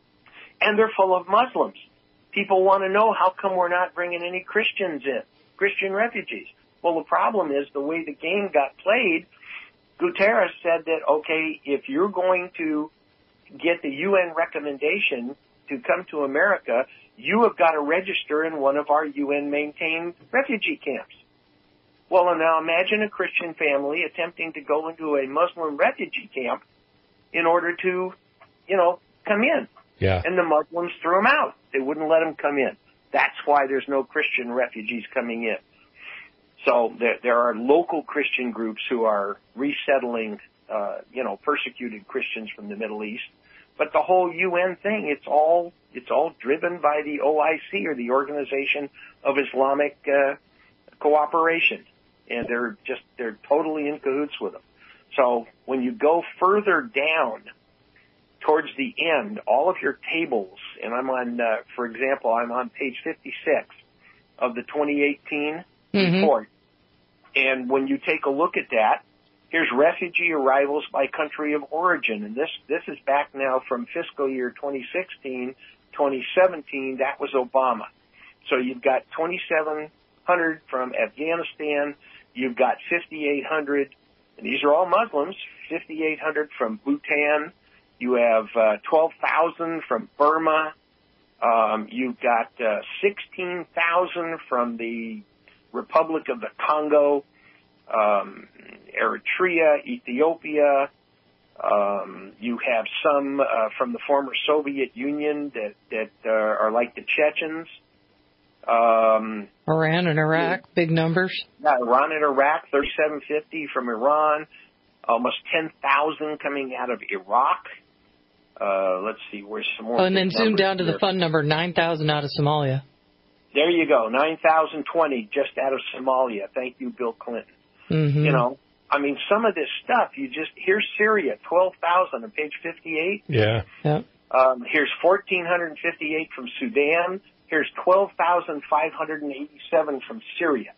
and they're full of Muslims. People want to know, how come we're not bringing any Christians in, Christian refugees? Well, the problem is the way the game got played. Guterres said that, okay, if you're going to get the UN recommendation to come to America, you have got to register in one of our UN-maintained refugee camps. Well, now imagine a Christian family attempting to go into a Muslim refugee camp in order to, come in. Yeah. And the Muslims threw them out. They wouldn't let them come in. That's why there's no Christian refugees coming in. So there are local Christian groups who are resettling, persecuted Christians from the Middle East. But the whole UN thing, it's all driven by the OIC, or the Organization of Islamic Cooperation. And they're totally in cahoots with them. So when you go further down towards the end, all of your tables, and I'm on, for example, I'm on page 56 of the 2018 report. And when you take a look at that, here's refugee arrivals by country of origin. And this is back now from fiscal year 2016, 2017. That was Obama. So you've got 2,700 from Afghanistan. You've got 5,800, and these are all Muslims, 5,800 from Bhutan. You have 12,000 from Burma. You've got 16,000 from the Republic of the Congo, Eritrea, Ethiopia. You have some from the former Soviet Union that are like the Chechens. Iran and Iraq, big numbers. Yeah, Iran and Iraq, 3,750 from Iran, almost 10,000 coming out of Iraq. Let's see, where's some more? Oh, and then zoom down to the fun number, 9,000 out of Somalia. There you go, 9,020 just out of Somalia. Thank you, Bill Clinton. Mm-hmm. Some of this stuff, here's Syria, 12,000 on page 58. Yeah. Here's 1,458 from Sudan. Here's 12,587 from Syria.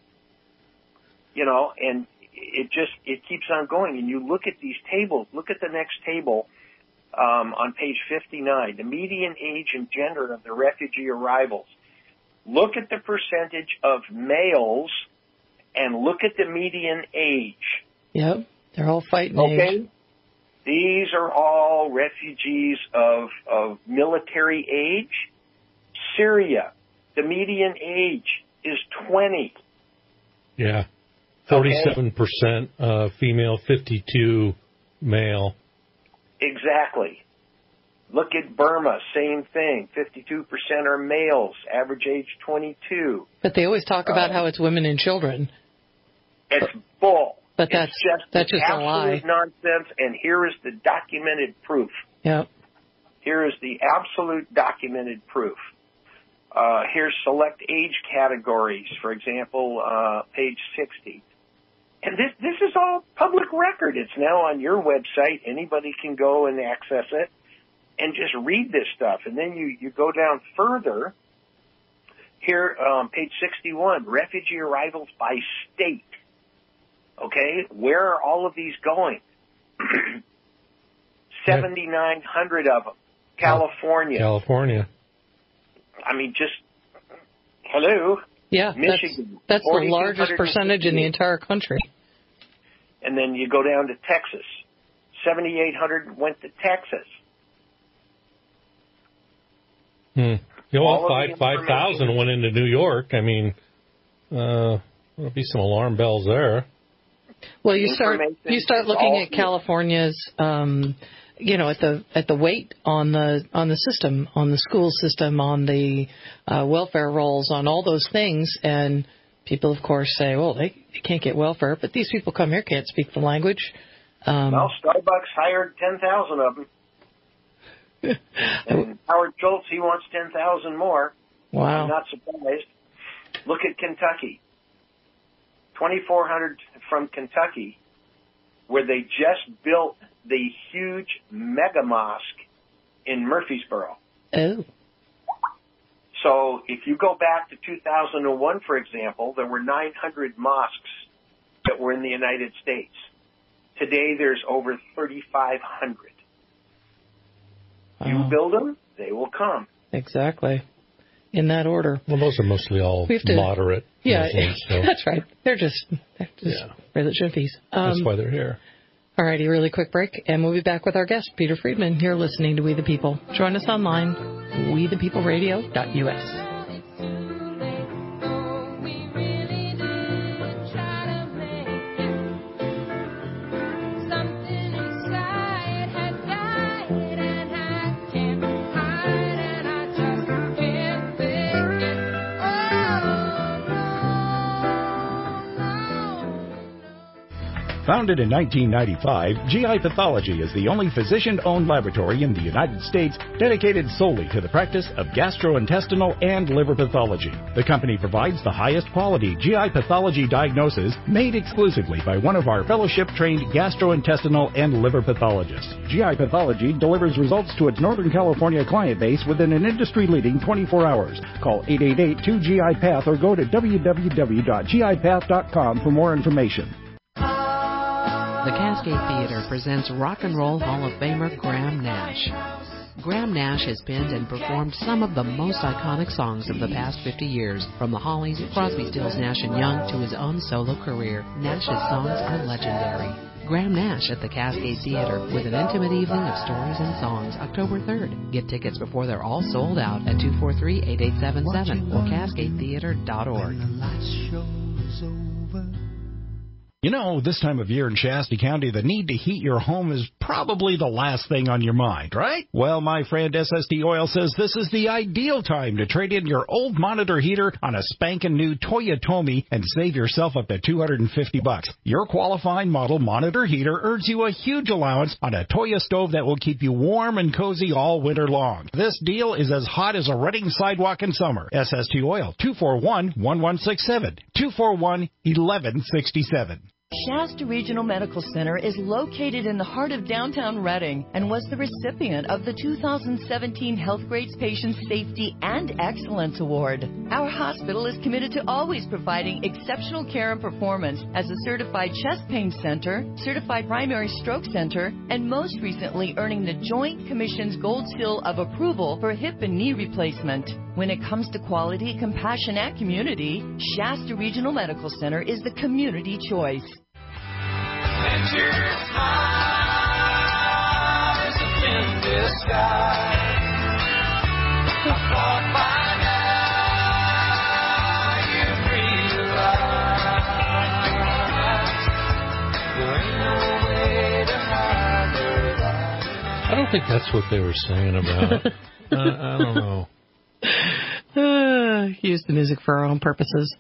And it keeps on going. And you look at these tables. Look at the next table on page 59, the median age and gender of the refugee arrivals. Look at the percentage of males and look at the median age. Yep, they're all fighting age. These are all refugees of military age. Syria, the median age is 20. Yeah, 47% female, 52 male. Exactly. Look at Burma, same thing. 52% are males, average age 22. But they always talk about how it's women and children. It's bull. But that's just a lie. Absolute nonsense, and here is the documented proof. Yep. Here is the absolute documented proof. Here's select age categories, for example, page 60. And this is all public record. It's now on your website. Anybody can go and access it and just read this stuff. And then you go down further. Here, page 61, refugee arrivals by state. Okay, where are all of these going? 7,900 of them. California. Hello. Yeah, Michigan. That's the largest percentage in the entire country. And then you go down to Texas. 7,800 went to Texas. 5,000 went into New York. There'll be some alarm bells there. Well, you start looking at California's, at the weight on the system, on the school system, on the welfare rolls, on all those things, and people, of course, say, well, they can't get welfare, but these people come here can't speak the language. Well, Starbucks hired 10,000 of them. And Howard Schultz, he wants 10,000 more. Wow. I'm not surprised. Look at Kentucky. 2,400 from Kentucky, where they just built the huge mega mosque in Murfreesboro. Oh. So if you go back to 2001, for example, there were 900 mosques that were in the United States. Today there's over 3,500. You build them, they will come. Exactly. In that order. Well, those are mostly all moderate. Yeah, Muslims, so. That's right. They're just religious fees. That's why they're here. All righty, really quick break, and we'll be back with our guest, Peter Friedman. You're listening to We the People. Join us online, wethepeopleradio.us. Founded in 1995, GI Pathology is the only physician-owned laboratory in the United States dedicated solely to the practice of gastrointestinal and liver pathology. The company provides the highest quality GI pathology diagnosis made exclusively by one of our fellowship-trained gastrointestinal and liver pathologists. GI Pathology delivers results to its Northern California client base within an industry-leading 24 hours. Call 888-2GI-PATH or go to www.gipath.com for more information. The Cascade Theater presents Rock and Roll Hall of Famer Graham Nash. Graham Nash has penned and performed some of the most iconic songs of the past 50 years, from the Hollies, Crosby, Stills, Nash & Young to his own solo career. Nash's songs are legendary. Graham Nash at the Cascade Theater with an intimate evening of stories and songs October 3rd. Get tickets before they're all sold out at 243-8877 or cascadetheater.org. You know, this time of year in Shasta County, the need to heat your home is probably the last thing on your mind, right? Well, my friend SST Oil says this is the ideal time to trade in your old monitor heater on a spanking new Toyotomi and save yourself up to $250. Your qualifying model monitor heater earns you a huge allowance on a Toyo stove that will keep you warm and cozy all winter long. This deal is as hot as a Reading sidewalk in summer. SST Oil, 241-1167, 241-1167. Shasta Regional Medical Center is located in the heart of downtown Reading and was the recipient of the 2017 Healthgrades Patient Safety and Excellence Award. Our hospital is committed to always providing exceptional care and performance as a certified chest pain center, certified primary stroke center, and most recently earning the Joint Commission's Gold Seal of Approval for hip and knee replacement. When it comes to quality, compassion, and community, Shasta Regional Medical Center is the community choice. And your smile is a in disguise. I thought by now you realize there ain't no way to hide your eyes. I don't think that's what they were singing about. I don't know. Use the music for our own purposes.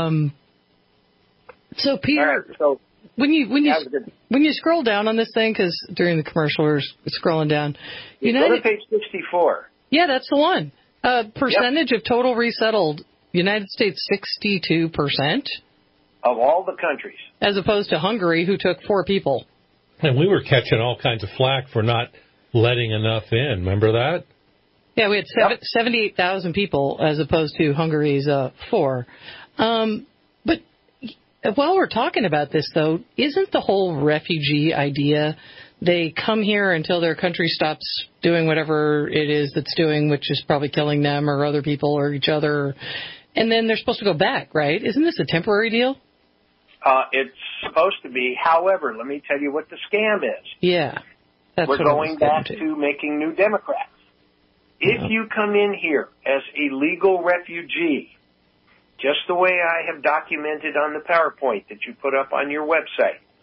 So, Peter, when you scroll down on this thing, because during the commercial we're scrolling down, go to page 64. Yeah, that's the one. Percentage of total resettled, United States 62% of all the countries, as opposed to Hungary, who took 4 people. And we were catching all kinds of flack for not letting enough in. Remember that? Yeah, we had 78,000 people as opposed to Hungary's 4. But while we're talking about this, though, isn't the whole refugee idea, they come here until their country stops doing whatever it is that's doing, which is probably killing them or other people or each other, and then they're supposed to go back, right? Isn't this a temporary deal? It's supposed to be. However, let me tell you what the scam is. Yeah. We're going back to making new Democrats. If you come in here as a legal refugee, just the way I have documented on the PowerPoint that you put up on your website,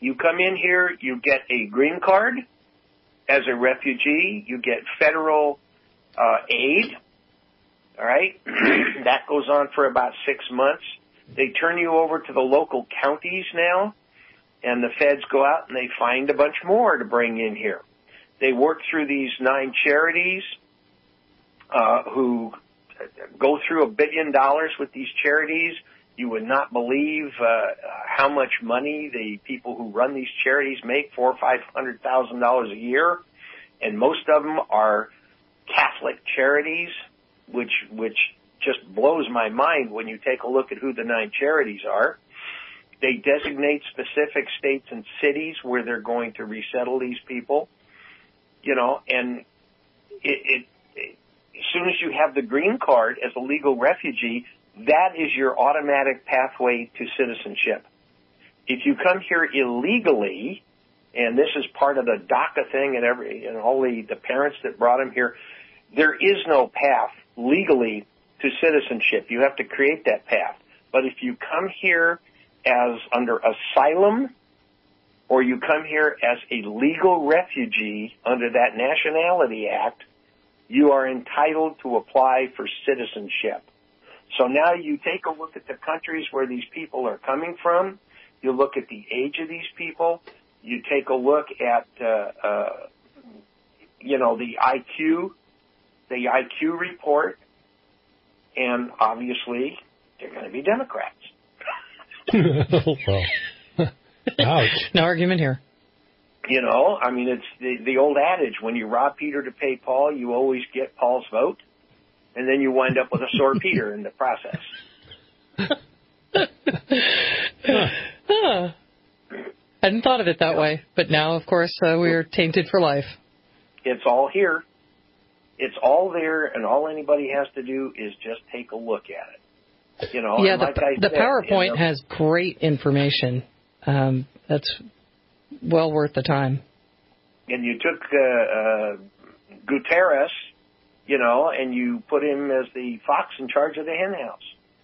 You come in here, you get a green card as a refugee. You get federal aid. All right? That goes on for about 6 months. They turn you over to the local counties now, and the feds go out and they find a bunch more to bring in here. They work through these 9 charities who go through $1 billion with these charities. You would not believe how much money the people who run these charities make, $400,000 or $500,000 a year, and most of them are Catholic charities, which just blows my mind when you take a look at who the 9 charities are. They designate specific states and cities where they're going to resettle these people, you know, and as soon as you have the green card as a legal refugee, that is your automatic pathway to citizenship. If you come here illegally, and this is part of the DACA thing and all the parents that brought them here, there is no path legally to citizenship. You have to create that path. But if you come here as under asylum, or you come here as a legal refugee under that Nationality Act, you are entitled to apply for citizenship. So now you take a look at the countries where these people are coming from. You look at the age of these people. You take a look at, the IQ report, and obviously they're going to be Democrats. Ouch. No argument here. You know, I mean, it's the old adage, when you rob Peter to pay Paul, you always get Paul's vote, and then you wind up with a sore Peter in the process. Hadn't thought of it that way, but now, of course, we're tainted for life. It's all here. It's all there, and all anybody has to do is just take a look at it. You know, yeah, the PowerPoint has great information. That's well worth the time. And you took Guterres, you know, and you put him as the fox in charge of the hen house.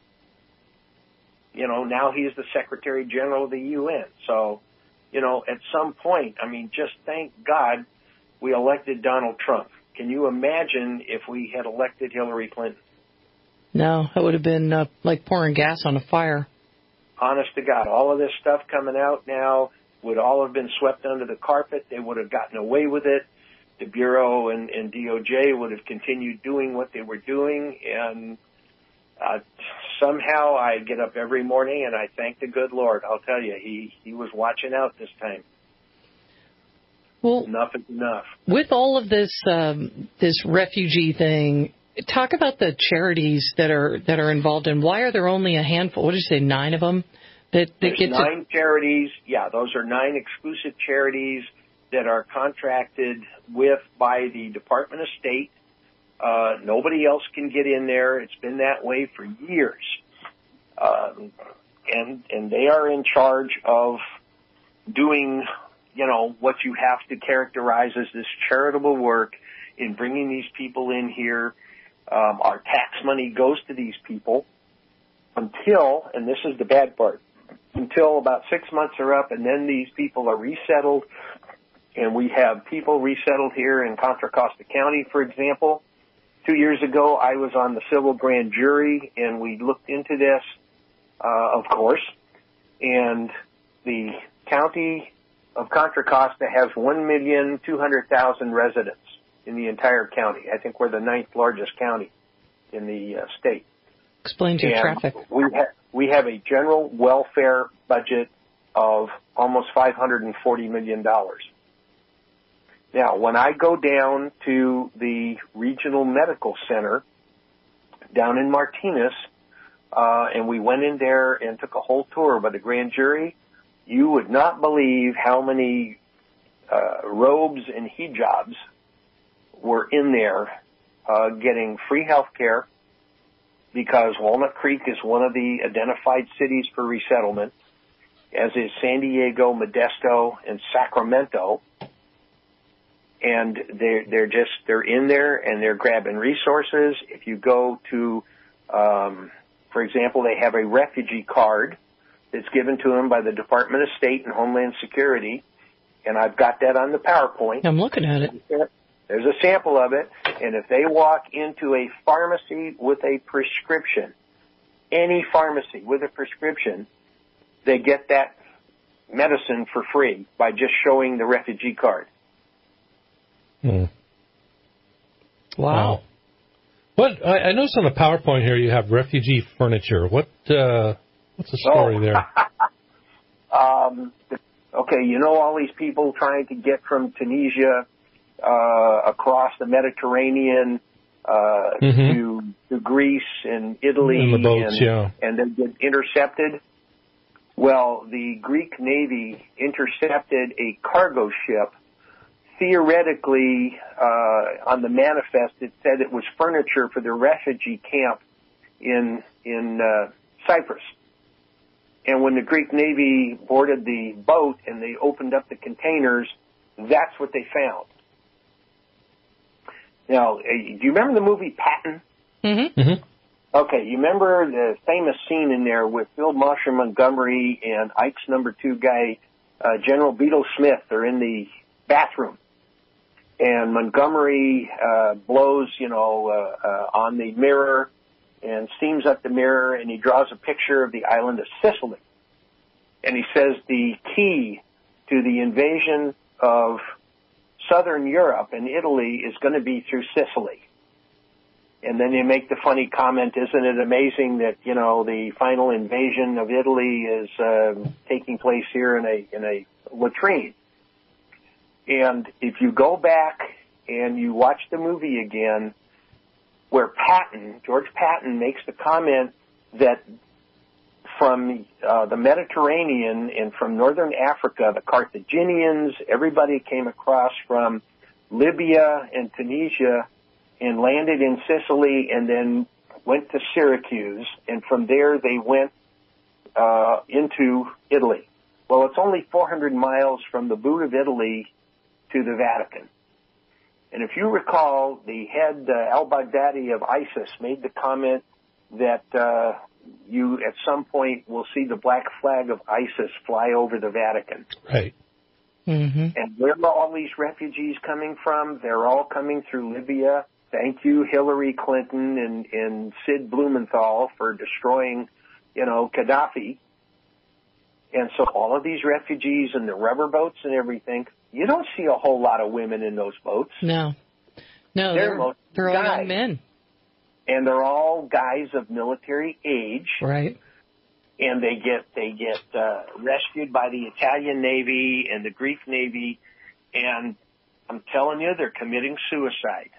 You know, now he's the Secretary General of the UN. So, you know, at some point, I mean, just thank God we elected Donald Trump. Can you imagine if we had elected Hillary Clinton? No, it would have been like pouring gas on a fire. Honest to God, all of this stuff coming out now would all have been swept under the carpet. They would have gotten away with it. The Bureau and DOJ would have continued doing what they were doing. And somehow I get up every morning and I thank the good Lord. I'll tell you, he was watching out this time. Well, enough is enough. With all of this this refugee thing, talk about the charities that are involved, and why are there only a handful? What did you say, 9 of them? There's 9 charities. Yeah, those are 9 exclusive charities that are contracted with by the Department of State. Nobody else can get in there. It's been that way for years. And they are in charge of doing, you know, what you have to characterize as this charitable work in bringing these people in here. Our tax money goes to these people until, and this is the bad part, until about 6 months are up, and then these people are resettled. And we have people resettled here in Contra Costa County, for example. 2 years ago, I was on the civil grand jury, and we looked into this, of course. And the county of Contra Costa has 1,200,000 residents in the entire county. I think we're the 9th largest county in the state. Explain to traffic. We have a general welfare budget of almost $540 million. Now, when I go down to the regional medical center down in Martinez, and we went in there and took a whole tour by the grand jury, you would not believe how many robes and hijabs were in there getting free health care, because Walnut Creek is one of the identified cities for resettlement, as is San Diego, Modesto, and Sacramento. And they're in there and they're grabbing resources. If you go to, for example, they have a refugee card that's given to them by the Department of State and Homeland Security, and I've got that on the PowerPoint. I'm looking at it. There's a sample of it, and if they walk into a pharmacy with a prescription, any pharmacy with a prescription, they get that medicine for free by just showing the refugee card. Wow. What I noticed on the PowerPoint here you have refugee furniture. What's the story there? Okay, you know all these people trying to get from Tunisia across the Mediterranean to Greece and Italy, and the boats, and then get intercepted. Well, the Greek Navy intercepted a cargo ship. Theoretically, on the manifest, it said it was furniture for the refugee camp in Cyprus. And when the Greek Navy boarded the boat and they opened up the containers, that's what they found. Now, do you remember the movie Patton? Mm-hmm. Mm-hmm. Okay, you remember the famous scene in there with Phil Marshall Montgomery and Ike's number 2 guy, General Beetle Smith. They're in the bathroom. And Montgomery blows, on the mirror and steams up the mirror, and he draws a picture of the island of Sicily. And he says the key to the invasion of southern Europe and Italy is going to be through Sicily. And then you make the funny comment, isn't it amazing that, the final invasion of Italy is taking place here in a latrine. And if you go back and you watch the movie again, where George Patton makes the comment that from the Mediterranean and from northern Africa, the Carthaginians, everybody came across from Libya and Tunisia and landed in Sicily and then went to Syracuse, and from there they went into Italy. Well, it's only 400 miles from the boot of Italy to the Vatican. And if you recall, the head al-Baghdadi of ISIS made the comment that you at some point will see the black flag of ISIS fly over the Vatican. Right. Mm-hmm. And where are all these refugees coming from? They're all coming through Libya. Thank you, Hillary Clinton and Sid Blumenthal, for destroying, Gaddafi. And so all of these refugees and the rubber boats and everything, you don't see a whole lot of women in those boats. No, they're all young men. And they're all guys of military age. Right. And they get rescued by the Italian Navy and the Greek Navy, and I'm telling you, they're committing suicide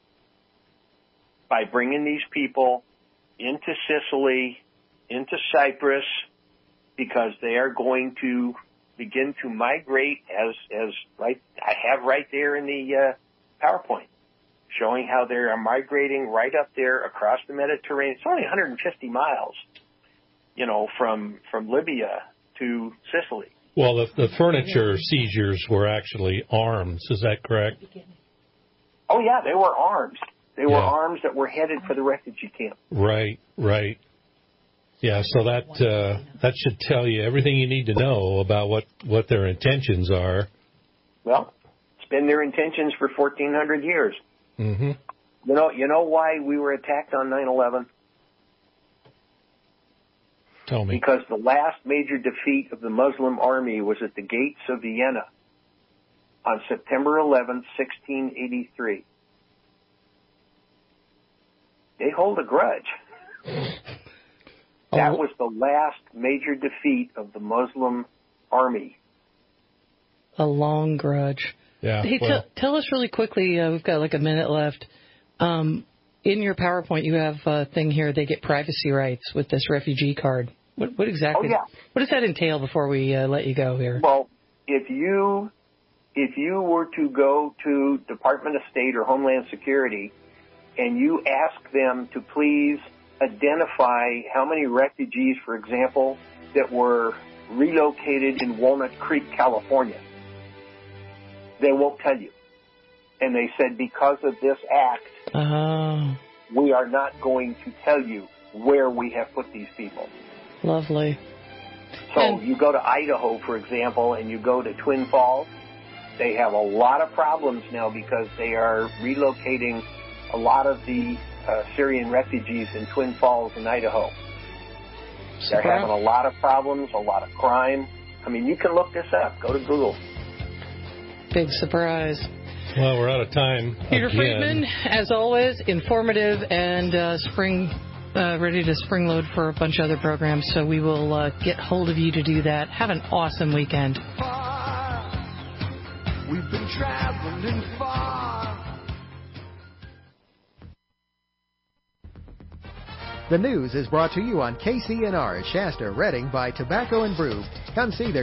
by bringing these people into Sicily, into Cyprus, because they are going to begin to migrate as right I have right there in the PowerPoint, showing how they are migrating right up there across the Mediterranean. It's only 150 miles, from Libya to Sicily. Well, the furniture seizures were actually arms. Is that correct? Oh, yeah, they were arms. They were arms that were headed for the refugee camp. Right. Yeah, so that should tell you everything you need to know about what their intentions are. Well, it's been their intentions for 1,400 years. Mm-hmm. You know why we were attacked on 9/11? Tell me. Because the last major defeat of the Muslim army was at the gates of Vienna on September 11th, 1683. They hold a grudge. That was the last major defeat of the Muslim army. A long grudge. Yeah. Hey, tell us really quickly, we've got like a minute left. In your PowerPoint, you have a thing here, they get privacy rights with this refugee card. What exactly? Oh, yeah. What does that entail before we let you go here? Well, if you were to go to Department of State or Homeland Security and you ask them to please identify how many refugees, for example, that were relocated in Walnut Creek, California, they won't tell you. And they said because of this act, we are not going to tell you where we have put these people. Lovely. So you go to Idaho, for example, and you go to Twin Falls, they have a lot of problems now because they are relocating a lot of the Syrian refugees in Twin Falls in Idaho. They're having a lot of problems, a lot of crime. I mean, you can look this up. Go to Google. Big surprise. Well, we're out of time. Peter again. Friedman, as always, informative and ready to spring load for a bunch of other programs. So we will get hold of you to do that. Have an awesome weekend. We've been traveling far. The news is brought to you on KCNR Shasta Redding by Tobacco and Brew. Come see their